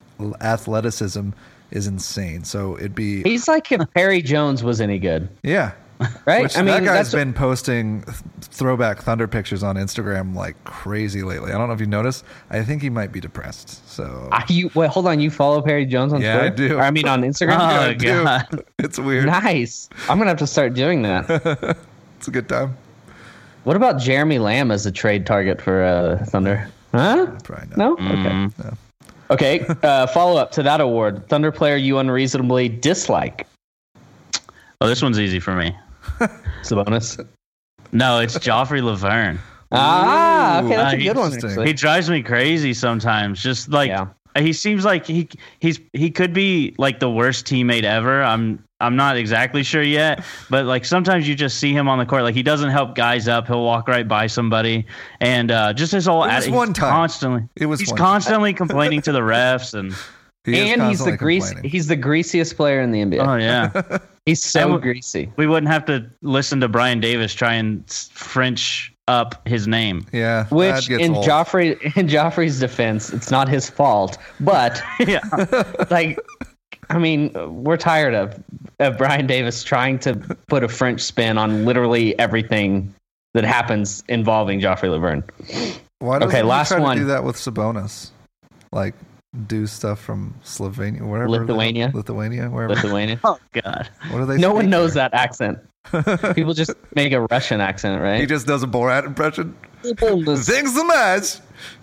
is insane. So it'd be He's like if Perry Jones was any good, yeah. right? Which, that guy's been posting throwback Thunder pictures on Instagram like crazy lately. I don't know if you noticed. I think he might be depressed. So Wait, hold on. You follow Perry Jones on Yeah, Twitter? I do. Or, I mean, on Instagram? Oh, I do. God. It's weird. Nice. I'm going to have to start doing that. It's a good time. What about Jeremy Lamb as a trade target for Thunder? Huh? Probably not. No? Okay. No. Okay. Follow up to that award. Thunder player you unreasonably dislike. Oh, this one's easy for me. Sabonis. No, it's Joffrey Laverne. Okay. That's a He- good one, interesting. actually. He drives me crazy sometimes. Just Yeah. he seems like he could be like the worst teammate ever. I'm not exactly sure yet, but sometimes you just see him on the court. Like he doesn't help guys up. He'll walk right by somebody, and just his whole It was attitude. one time. He's Constantly complaining to the refs, and He's the greasiest player in the NBA. oh yeah, He's so And greasy. we wouldn't have to listen to Brian Davis try and French up his name. Yeah. that Which gets in old. Joffrey's defense, it's not his fault. But Yeah, I mean, we're tired of Brian Davis trying to put a French spin on literally everything that happens involving Joffrey Laverne. Why doesn't Okay, he last try one. to do that with Sabonis? Like do stuff from Slovenia, wherever. Lithuania, wherever. Lithuania. oh god, What do they? No one speak knows there? that accent. People just make a Russian accent, He right? just does a Borat impression. People just- Things so much.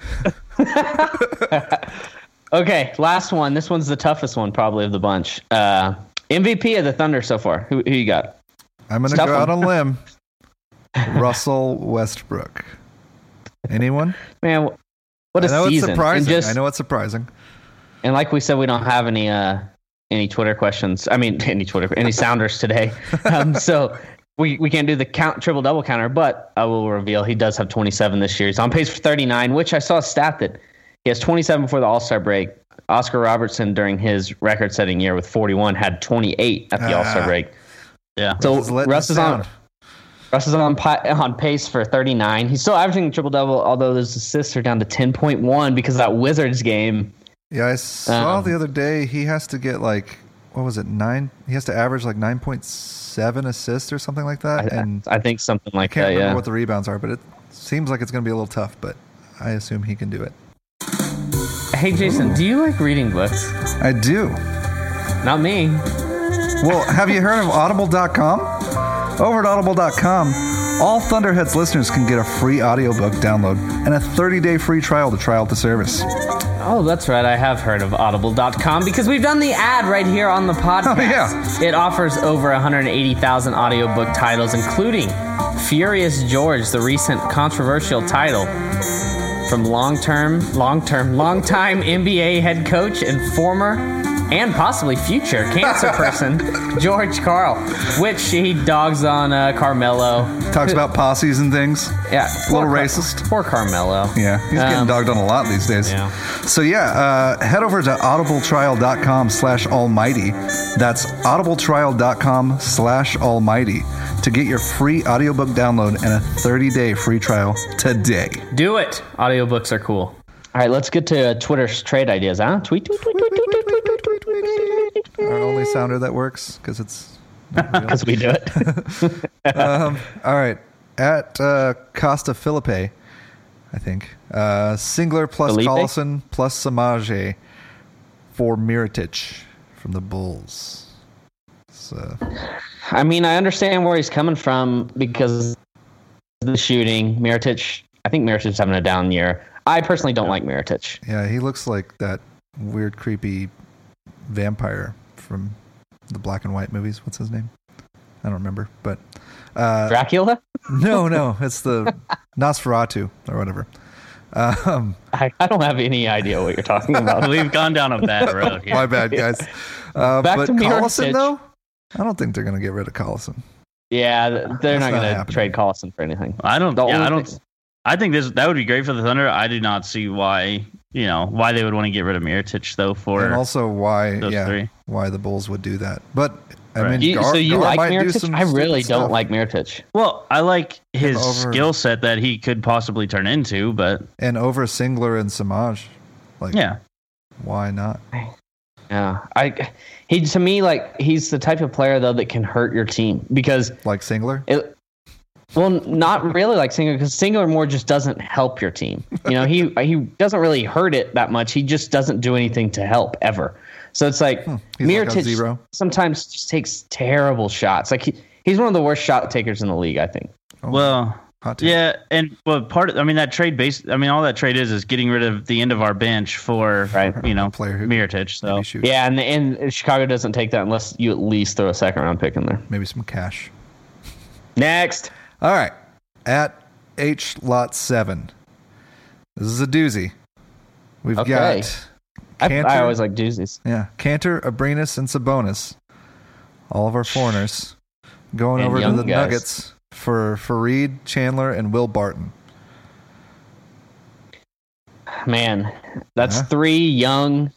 Okay, last one. This one's the toughest one probably of the bunch. MVP of the Thunder so far. Who you got? I'm gonna Tough go out one. on a limb. Russell Westbrook. Anyone? Man, what a I know season. it's surprising. And just, I know it's surprising. And like we said, we don't have any Twitter questions. I mean, any Sounders today. So we can't do the triple double counter, but I will reveal he does have 27 this year. He's on pace for 39, which I saw a stat that he has 27 before the All-Star break. Oscar Robertson, during his record-setting year with 41, had 28 at the All-Star break. Yeah. So Russ is on pace for 39. He's still averaging triple double, although those assists are down to 10.1 because of that Wizards game. Yeah, I saw the other day he has to get like, what was it, 9? He has to average like 9.7 assists or something like that. I think something like that. I can't remember Yeah. what the rebounds are, but it seems like it's going to be a little tough. But I assume he can do it. Hey Jason, do you like reading books? I do. Not me. Well, have you heard of Audible.com? Over at Audible.com, all Thunderheads listeners can get a free audiobook download and a 30-day free trial to try out the service. Oh, that's right. I have heard of Audible.com because we've done the ad right here on the podcast. Oh, yeah. It offers over 180,000 audiobook titles, including Furious George, the recent controversial title from long-time NBA head coach and former and possibly future cancer person, George Karl, which he dogs on Carmelo. Talks about posses and things. Yeah. A little racist. Poor Carmelo. Yeah, he's getting dogged on a lot these days. Yeah. So head over to audibletrial.com/almighty. That's audibletrial.com/almighty to get your free audiobook download and a 30-day free trial today. Do it. Audiobooks are cool. All right, let's get to Twitter's trade ideas, huh? Tweet. Our only sounder that works because it's Because we do it. all right. At Costa Felipe, I think. Singler plus Felipe? Collison plus Samaje for Mirotic from the Bulls. So, I mean, I understand where he's coming from because the shooting. Mirotic, I think Mirotic's having a down year. I personally don't like Mirotic. yeah, he looks like that weird, creepy vampire from the black and white movies. What's his name? I don't remember. But Dracula? no, it's the Nosferatu or whatever. I don't have any idea what you're talking about. We've gone down a bad road here. My bad, guys. Back But to Collison, Mirotic. though, I don't think they're going to get rid of Collison. Yeah, they're That's not not going to happening. trade Collison for anything. I think that would be great for the Thunder. I do not see why they would want to get rid of Mirotic though And also why those three. the Bulls would do that. But I Right. mean, So you Gar like might do Mirotic? some I really stupid don't stuff. like Mirotic. Well, I like his over- skill set that he could possibly turn into, but And over Singler and Samaj, like, yeah. why not? Yeah, he's the type of player though that can hurt your team because Like Singler? well, not really like Singler because Singler more just doesn't help your team. He doesn't really hurt it that much. He just doesn't do anything to help ever. So it's like He's like a Mirotic zero. sometimes just takes terrible shots. Like he's one of the worst shot takers in the league, I think. Oh, Well, hot take. yeah, and that trade all that trade is getting rid of the end of our bench for Right. Player who Mirotic. So maybe shoot. Yeah, and Chicago doesn't take that unless you at least throw a second round pick in there. Maybe some cash. Next. All right. At H Lot 7. This is a doozy. We've Okay. got I always like doozies. Cantor, Abrinas, and Sabonis. All of our foreigners going And over to young the guys. Nuggets for Fareed, Chandler, and Will Barton. Man, that's Yeah. three young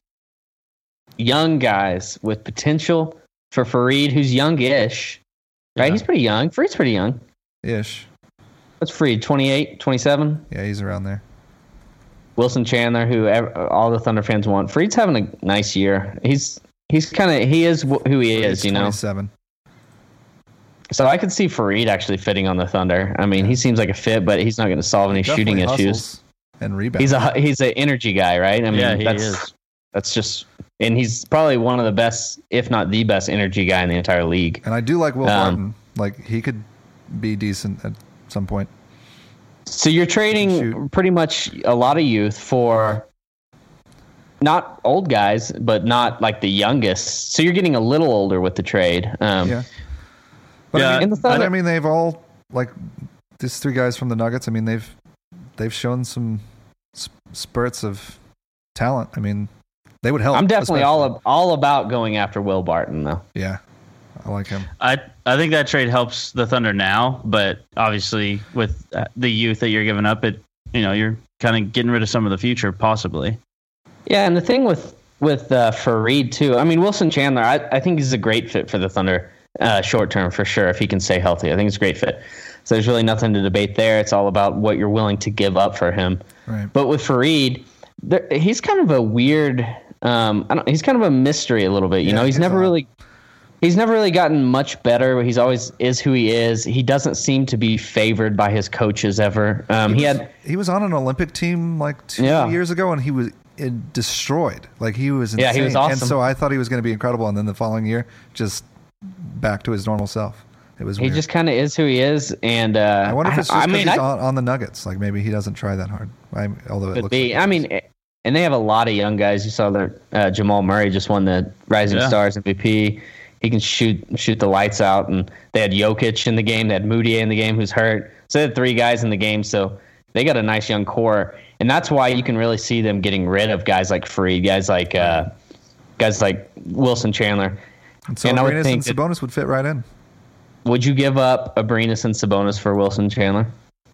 guys with potential for Fareed, who's youngish. Right? Yeah. He's pretty young. Fareed's pretty young. Ish. What's Fareed? 28, 27? Yeah, he's around there. Wilson Chandler, who all the Thunder fans want. Fareed's having a nice year. He is who he is, He's 27. 27. So I could see Fareed actually fitting on the Thunder. I mean, he seems like a fit, but he's not going to solve any shooting Definitely issues. hustles and rebounds. He's an energy guy, right? I mean, yeah, he that's is. that's just, and he's probably one of the best, if not the best, energy guy in the entire league. And I do like Will Barton. Like, he could be decent at some point. So you're trading Shoot. pretty much a lot of youth for not old guys, but not like the youngest. So you're getting a little older with the trade. Yeah. But Yeah, in the Thunder, I mean, they've all, like, these three guys from the Nuggets, I mean, they've shown some spurts of talent. I mean, They would help. I'm definitely especially. all about going after Will Barton, though. Yeah, I like him. I think that trade helps the Thunder now, but obviously with the youth that you're giving up, you're kind of getting rid of some of the future, possibly. Yeah, and the thing with Fareed too. I mean, Wilson Chandler. I think he's a great fit for the Thunder, short term for sure. If he can stay healthy, I think it's a great fit. So there's really nothing to debate there. It's all about what you're willing to give up for him. Right. But with Fareed, he's kind of a weird. He's kind of a mystery a little bit. You know, he's never really gotten much better. He's always is who he is. He doesn't seem to be favored by his coaches ever. He was on an Olympic team like 2 years ago, and he was destroyed. Like he was insane. Yeah, he was awesome. And so I thought he was going to be incredible, and then the following year, just back to his normal self. It was. He weird. just kind of is who he is, and I wonder if it's just because he's on the Nuggets. Like maybe he doesn't try that hard. Although it looks. Like I mean, and they have a lot of young guys. You saw that Jamal Murray just won the Rising Stars MVP. He can shoot the lights out, and they had Jokic in the game. They had Moutier in the game, who's hurt. So they had 3 guys in the game. So they got a nice young core, and that's why you can really see them getting rid of guys like Fareed, guys like Wilson Chandler. And so I would Arenas think and Sabonis would fit right in. Would you give up Abrines and Sabonis for Wilson Chandler?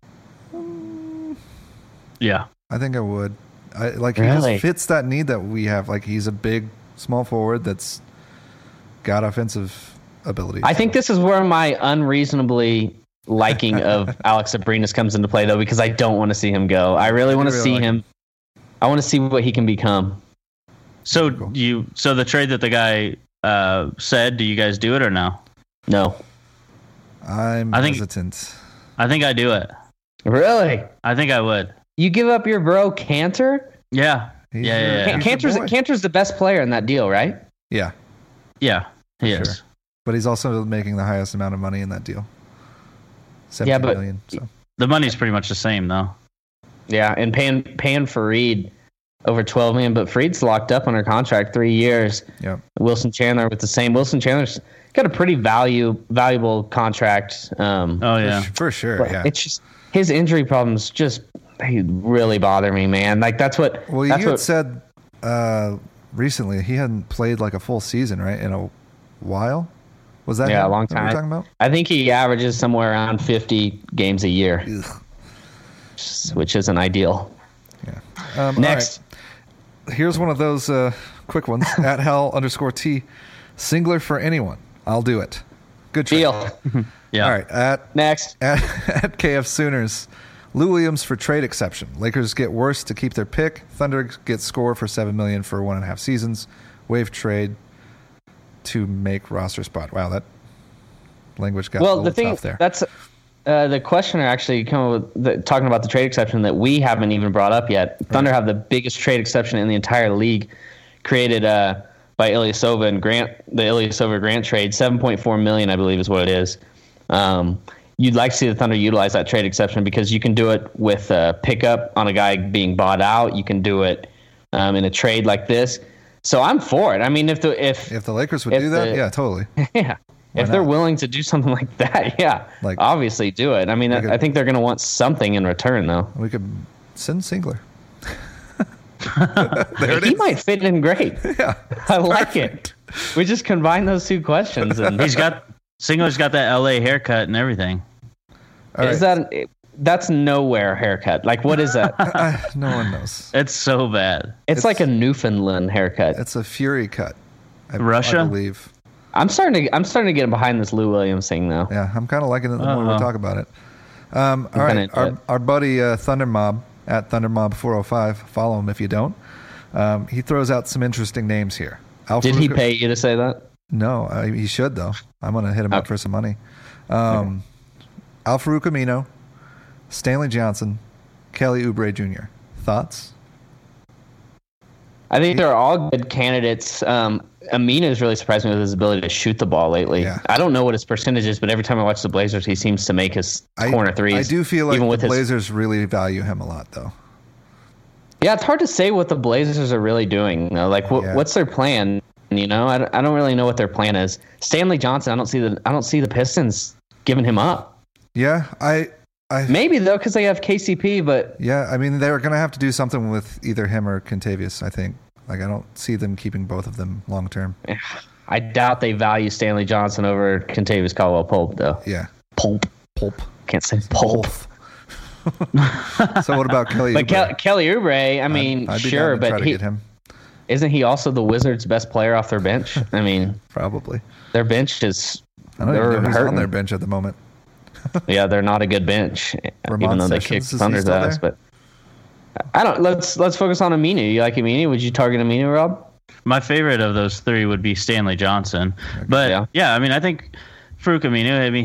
Yeah, I think I would. He Really? just fits that need that we have. Like he's a big, small forward that's got offensive abilities. I think this is where my unreasonably liking of Alex Abrines comes into play, though, because I don't want to see him go. I really want to see him. I want to see what he can become. So so the trade that the guy said, do you guys do it or no? No. I think hesitant. I think I do it. Really? I think I would. You give up your bro Cantor? Yeah. Yeah. Cantor's the best player in that deal, right? Yeah. Yeah, he is. But he's also making the highest amount of money in that deal. $17 million. So. The money's pretty much the same, though. Yeah, and paying Fareed over $12 million, but Fareed's locked up under contract 3 years. Yeah. Wilson Chandler with the same. Wilson Chandler's got a pretty valuable contract. For sure. Yeah. It's just his injury problems they really bother me, man. Like that's what. Well, you had said recently he hadn't played like a full season, right? In a while. Was that a long time? What we're talking about? I think he averages somewhere around 50 games a year, which isn't ideal. Yeah. Next. Right. Here's one of those quick ones. At Hal_T. Singler for anyone. I'll do it. Good trade. Deal. Yeah. All right. Next. At KF Sooners. Lou Williams for trade exception. Lakers get worse to keep their pick. Thunder get score for $7 million for 1.5 seasons. Wave trade to make roster spot. Wow, that language got a little tough there. That's the questioner actually talking about the trade exception that we haven't even brought up yet. Thunder have the biggest trade exception in the entire league, created by Ilyasova and Grant. The Ilyasova Grant trade, $7.4 million, I believe, is what it is. You'd like to see the Thunder utilize that trade exception because you can do it with a pickup on a guy being bought out. You can do it in a trade like this. So I'm for it. I mean, if the Lakers would do that, yeah, totally. Yeah. If they're willing to do something like that, yeah, obviously do it. I mean, I think they're going to want something in return, though. We could send Singler. He might fit in great. Yeah, I like it. We just combine those two questions, and Singler's got that LA haircut and everything. That's nowhere haircut? Like, what is that? No one knows. It's so bad. It's like a Newfoundland haircut. It's a Fury cut. Russia, I believe. I'm starting to get behind this Lou Williams thing, though. Yeah, I'm kind of liking it the more we talk about it. All right, our buddy Thunder Mob at ThunderMob405. Follow him if you don't. He throws out some interesting names here. Did he pay you to say that? No, he should though. I'm gonna hit him up for some money. Al-Farouq Amino, Stanley Johnson, Kelly Oubre Jr. Thoughts? I think they're all good candidates. Amina's really surprised me with his ability to shoot the ball lately. Yeah. I don't know what his percentage is, but every time I watch the Blazers, he seems to make his corner threes. I do feel like the Blazers really value him a lot, though. Yeah, it's hard to say what the Blazers are really doing. What's their plan? I don't really know what their plan is. Stanley Johnson, I don't see the Pistons giving him up. Yeah, I maybe though because they have KCP, but yeah, I mean they're going to have to do something with either him or Kentavious. I think Like, I don't see them keeping both of them long term. I doubt they value Stanley Johnson over Kentavious Caldwell-Pope, though. Yeah. Pulp. Can't say Pulp. So what about Kelly Oubre? But Kelly Oubre, I mean, I'd be sure, down to try but to get him. isn't he also the Wizards' best player off their bench? I mean, Probably. their bench is. I don't even know who's hurting. on their bench at the moment. Yeah, they're not a good bench, Ramon even though they Sessions, kicked is he Thunder's still ass. there? But I don't. Let's focus on Aminu. You like Aminu? Would you target Aminu, Rob? My favorite of those three would be Stanley Johnson. But yeah, I mean, I think Farouk Aminu, I mean,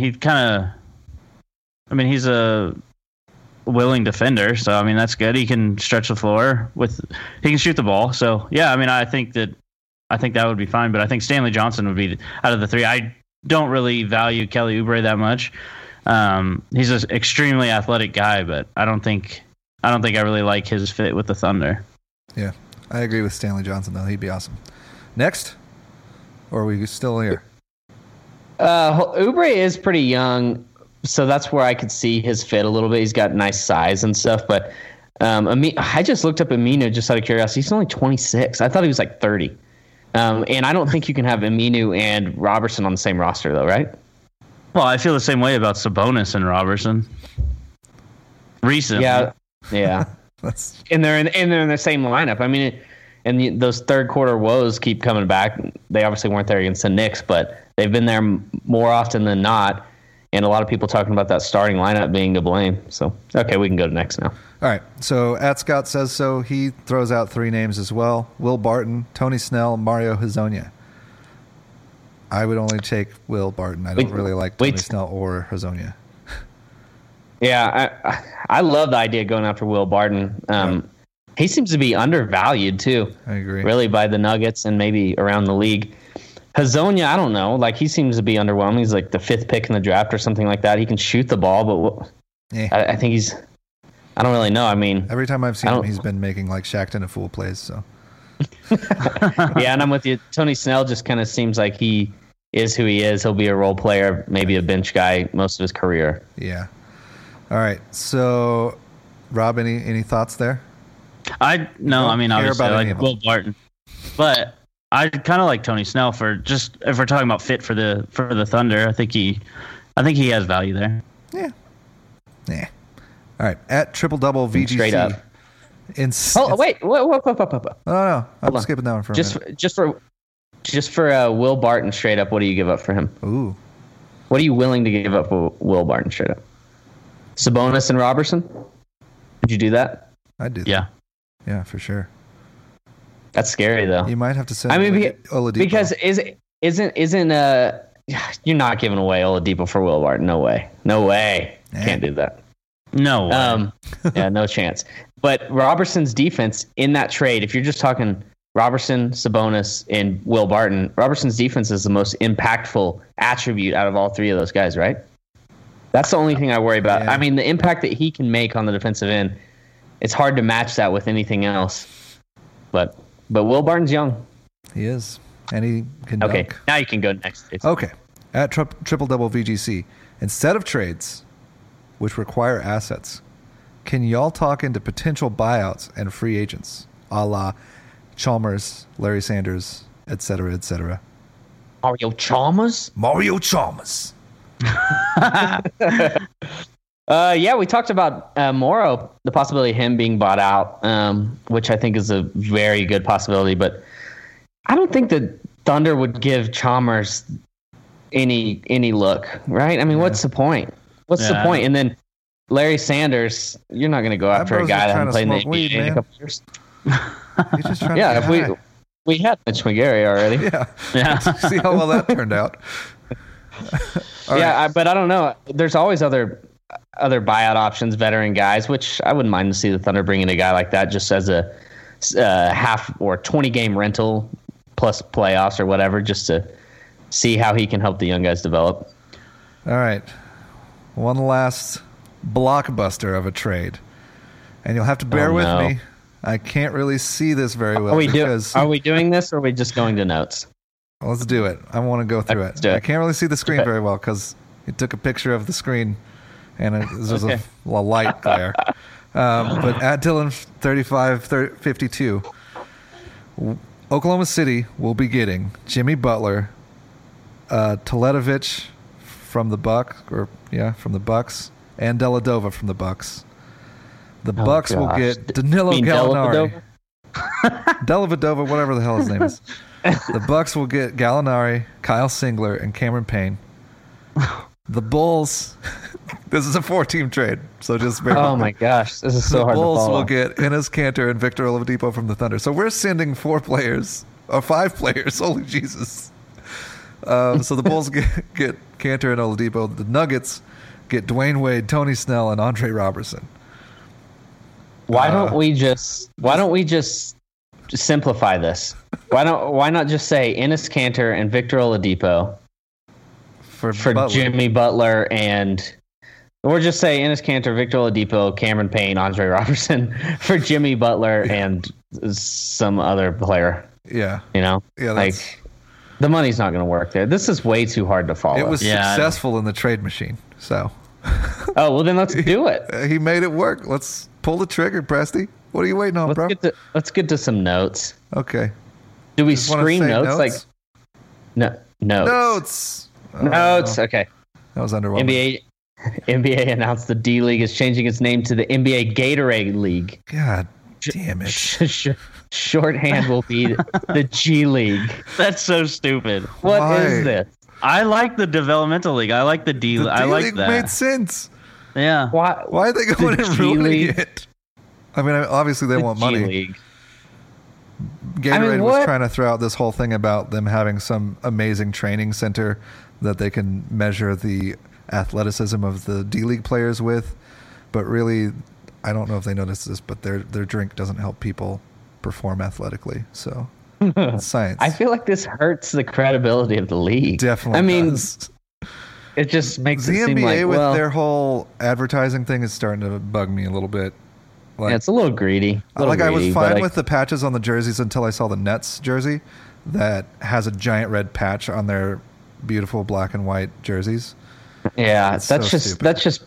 he's a willing defender. So, I mean, that's good. He can stretch the floor he can shoot the ball. So, yeah, I mean, I think that would be fine. But I think Stanley Johnson would be out of the three. I don't really value Kelly Oubre that much. He's an extremely athletic guy, but I don't think I really like his fit with the Thunder. Yeah, I agree with Stanley Johnson, though. He'd be awesome. Next? Or are we still here? Oubre is pretty young, so that's where I could see his fit a little bit. He's got nice size and stuff, but I just looked up Aminu just out of curiosity. He's only 26. I thought he was like 30. And I don't think you can have Aminu and Robertson on the same roster, though, right? Well, I feel the same way about Sabonis and Robertson. Recently. Yeah. And they're in the same lineup. I mean, those third quarter woes keep coming back. They obviously weren't there against the Knicks, but they've been there more often than not. And a lot of people talking about that starting lineup being to blame. So, okay, we can go to next now. All right. So, at Scott Says So, he throws out three names as well. Will Barton, Tony Snell, Mario Hezonja. I would only take Will Barton. I don't really like Tony Snell or Hezonja. Yeah, I love the idea of going after Will Barton. He seems to be undervalued, too. I agree. Really, by the Nuggets and maybe around the league. Hezonja, I don't know. Like, he seems to be underwhelming. He's like the 5th pick in the draft or something like that. He can shoot the ball, but I think he's... I don't really know. I mean... Every time I've seen him, he's been making, like, Shaqtin' a Fool plays, so... Yeah, and I'm with you. Tony Snell just kind of seems like he is who he is. He'll be a role player, maybe a bench guy most of his career. Yeah. All right. So, Rob, any thoughts there? I mean, obviously, I like Will Barton. But... I kind of like Tony Snell if we're talking about fit for the Thunder. I think he has value there. Yeah. All right. At Triple Double VGC. Straight up. Wait. No. I'm skipping that one for a minute. Just for Will Barton straight up. What do you give up for him? Ooh. What are you willing to give up for Will Barton straight up? Sabonis and Robertson? Would you do that? I'd do that. Yeah. Yeah, for sure. That's scary though. You might have to send. Oladipo. Because isn't you're not giving away Oladipo for Will Barton? No way. Can't do that. No way. Yeah, no chance. But Robertson's defense in that trade, if you're just talking Robertson, Sabonis, and Will Barton, Robertson's defense is the most impactful attribute out of all three of those guys, right? That's the only thing I worry about. Yeah. I mean, the impact that he can make on the defensive end, it's hard to match that with anything else. But Will Barton's young. He is. And he can Okay, dunk. now you can go next. Okay. At Triple Double VGC, instead of trades, which require assets, can y'all talk into potential buyouts and free agents, a la Chalmers, Larry Sanders, et cetera, et cetera? Mario Chalmers? Yeah, we talked about Morrow, the possibility of him being bought out, which I think is a very good possibility. But I don't think the Thunder would give Chalmers any look, right? I mean, what's the point? What's the point? And then Larry Sanders, you're not going to go after a guy that hasn't played in the NBA in a couple years. He's just trying to get high. We had Mitch McGarry already. Yeah. See how well that turned out. But I don't know. There's always other buyout options, veteran guys, which I wouldn't mind to see the Thunder bring in a guy like that just as a half or 20 game rental plus playoffs or whatever, just to see how he can help the young guys develop. All right. One last blockbuster of a trade. And you'll have to bear with me. I can't really see this very well. Are we doing this or are we just going to notes? Let's do it. I want to go through it. I can't really see the screen very well because he took a picture of the screen and there's a light there. But at Dylan 3552, Oklahoma City will be getting Jimmy Butler, Teletovic from the Bucks, and Deladova from the Bucks. The Bucks will get Danilo Gallinari. Dellavedova, whatever the hell his name is. The Bucks will get Gallinari, Kyle Singler, and Cameron Payne. The Bulls. This is a 4-team trade, so just bear Oh my gosh, this is so hard to follow. The Bulls will get Enes Kanter and Victor Oladipo from the Thunder. So we're sending 5 players. Holy Jesus! So the Bulls get Kanter and Oladipo. The Nuggets get Dwayne Wade, Tony Snell, and Andre Robertson. Why don't we just simplify this? Why not just say Enes Kanter and Victor Oladipo for Jimmy Butler or just say Enes Kanter, Victor Oladipo, Cameron Payne, Andre Robertson for Jimmy Butler and some other player. Yeah. Yeah, like the money's not going to work there. This is way too hard to follow. It was successful in the trade machine, so. Oh, well then let's do it. He made it work. Let's pull the trigger, Presty. What are you waiting on, bro? Let's get to some notes. Okay. Do we scream notes? Like no notes. Notes. Okay. That was underwhelming. NBA announced the D League is changing its name to the NBA Gatorade League. God damn it. Shorthand will be the G League. That's so stupid. What is this? I like the developmental league. I like the D League. I like that. Made sense. Yeah. Why are they going and ruining it? I mean, obviously they want money. League. Gatorade was trying to throw out this whole thing about them having some amazing training center that they can measure the athleticism of the D League players with, but really, I don't know if they noticed this, but their drink doesn't help people perform athletically. So, it's science. I feel like this hurts the credibility of the league. Definitely does. It just makes the it seem NBA like, with their whole advertising thing is starting to bug me a little bit. Like, it's a little greedy. I was fine with the patches on the jerseys until I saw the Nets jersey that has a giant red patch on their beautiful black and white jerseys. Yeah, that's just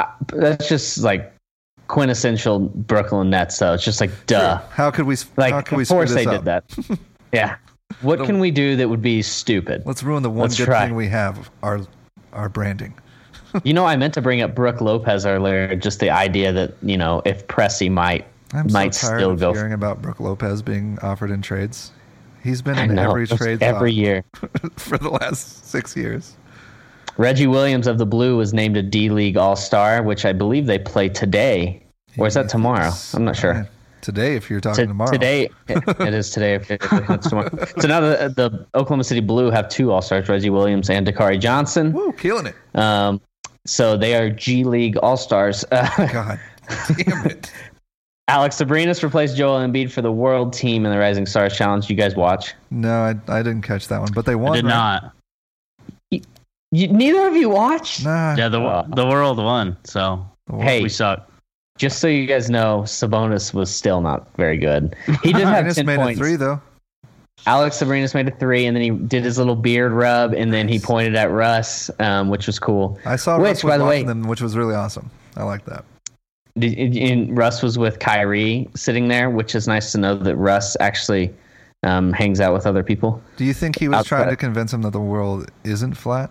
like quintessential Brooklyn Nets. Though it's just like duh. Sure. How could we? Like, of course they did that. Yeah. What can we do that would be stupid? Let's ruin the one good thing we have: our branding. I meant to bring up Brooke Lopez earlier. Just the idea that if Pressey might still go. Hearing about Brooke Lopez being offered in trades. He's been in every trade every year for the last 6 years. Reggie Williams of the Blue was named a D-League All-Star, which I believe they play today. Or is that tomorrow? I'm not sure. Today, if you're talking tomorrow. Today, it is today. If it's tomorrow. So now the Oklahoma City Blue have 2 All-Stars, Reggie Williams and Dakari Johnson. Woo, killing it. So they are G-League All-Stars. God damn it. Alex Sabrinas replaced Joel Embiid for the World Team in the Rising Stars Challenge. You guys watch? No, I didn't catch that one, but they won. I did not. Neither of you watched? Nah. Yeah, the world won, so we suck. Just so you guys know, Sabonis was still not very good. He did have 10 made points. It 3 though. Alex Sabrinas made a 3, and then he did his little beard rub, and then he pointed at Russ, which was cool. I saw Russ by the way, them, which was really awesome. I like that. And Russ was with Kyrie sitting there, which is nice to know that Russ actually hangs out with other people. Do you think he was trying to convince him that the world isn't flat?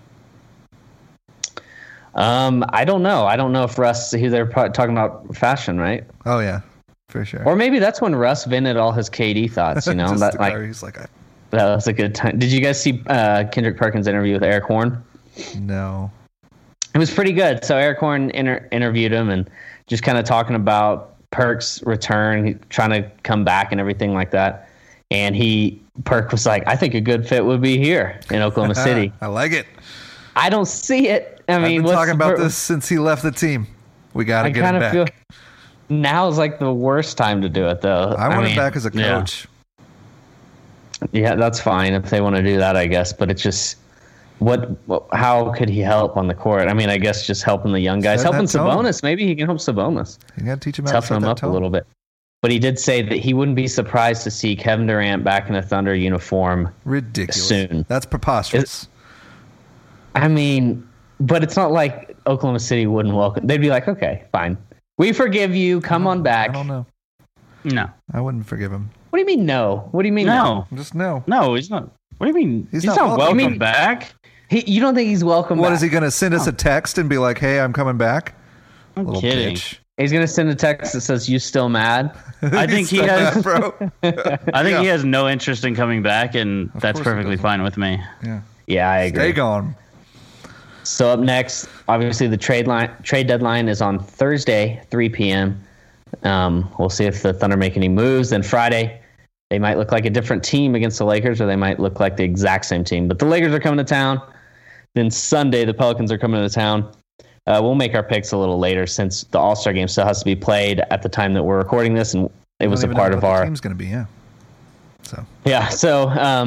I don't know. I don't know if Russ. They're talking about fashion, right? Oh yeah, for sure. Or maybe that's when Russ vented all his KD thoughts. That was a good time. Did you guys see Kendrick Perkins' interview with Eric Horn? No. It was pretty good. So Eric Horn interviewed him and just kind of talking about Perk's return, trying to come back and everything like that. And Perk was like, I think a good fit would be here in Oklahoma City. I like it. I don't see it. I've been talking about this since he left the team. We got to get him back. Feel now is like the worst time to do it, though. I want him back as a coach. Yeah, that's fine if they want to do that, I guess. But it's just, how could he help on the court? I mean, I guess just helping the young guys. Helping Sabonis. Maybe he can help Sabonis. You got to teach him how to toughen him up a little bit. But he did say that he wouldn't be surprised to see Kevin Durant back in a Thunder uniform ridiculous soon. That's preposterous. I mean, but it's not like Oklahoma City wouldn't welcome. They'd be like, okay, fine. We forgive you. Come on back. I don't know. No. I wouldn't forgive him. What do you mean no? What do you mean No. Just no. No, he's not. What do you mean? He's He's not not welcome. welcome back. You don't think he's welcome What back? is he going to send us a text and be like, "Hey, I'm coming back"? I'm Little kidding. bitch. He's going to send a text that says, "You still mad?" I think he Stop has. that, bro. I think he has no interest in coming back, and that's course he perfectly doesn't. fine with me. Yeah. Yeah, I agree. Stay gone. So up next, obviously the trade deadline is on Thursday, 3 p.m. We'll see if the Thunder make any moves. Then Friday, they might look like a different team against the Lakers, or they might look like the exact same team. But the Lakers are coming to town. Then Sunday, the Pelicans are coming to town. We'll make our picks a little later since the All-Star game still has to be played at the time that we're recording this, and it was a part of our team's going to be, yeah. So yeah. So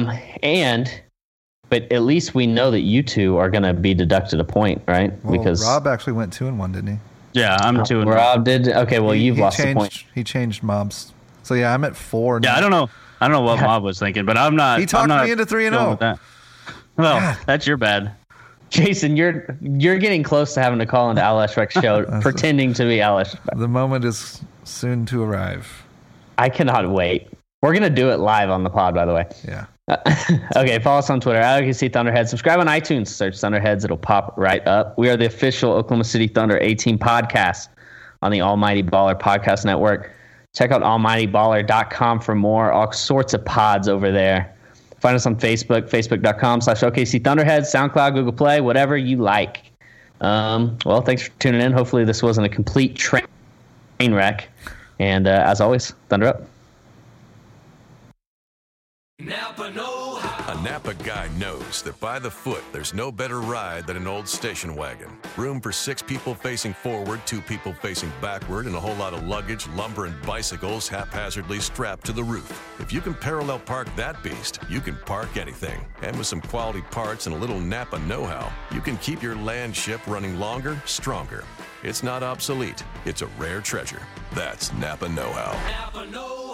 but at least we know that you two are going to be deducted a point, right? well, Because Rob actually went 2-1, didn't he? Yeah, I'm 2-1. Rob did. Okay, well, you've lost a point. He changed mobs. So yeah, I'm at 4 now. Yeah, I don't know what Mob was thinking, but I'm not. He talked I'm not me into 3-0. going with that. Well, that's your bad. Jason, you're getting close to having to call into Al Eshrek's show, pretending to be Al Eshrekk. The moment is soon to arrive. I cannot wait. We're gonna do it live on the pod, by the way. Yeah. Okay, follow us on Twitter. @OKC Thunderheads. Subscribe on iTunes. Search Thunderheads. It'll pop right up. We are the official Oklahoma City Thunder A-Team podcast on the Almighty Baller Podcast Network. Check out almightyballer.com for more. All sorts of pods over there. Find us on Facebook, facebook.com/OKC Thunderheads, SoundCloud, Google Play, whatever you like. Well, thanks for tuning in. Hopefully this wasn't a complete train wreck. And as always, Thunder up. A Napa guy knows that by the foot, there's no better ride than an old station wagon. Room for 6 people facing forward, 2 people facing backward, and a whole lot of luggage, lumber, and bicycles haphazardly strapped to the roof. If you can parallel park that beast, you can park anything. And with some quality parts and a little Napa know-how, you can keep your land ship running longer, stronger. It's not obsolete. It's a rare treasure. That's Napa know-how.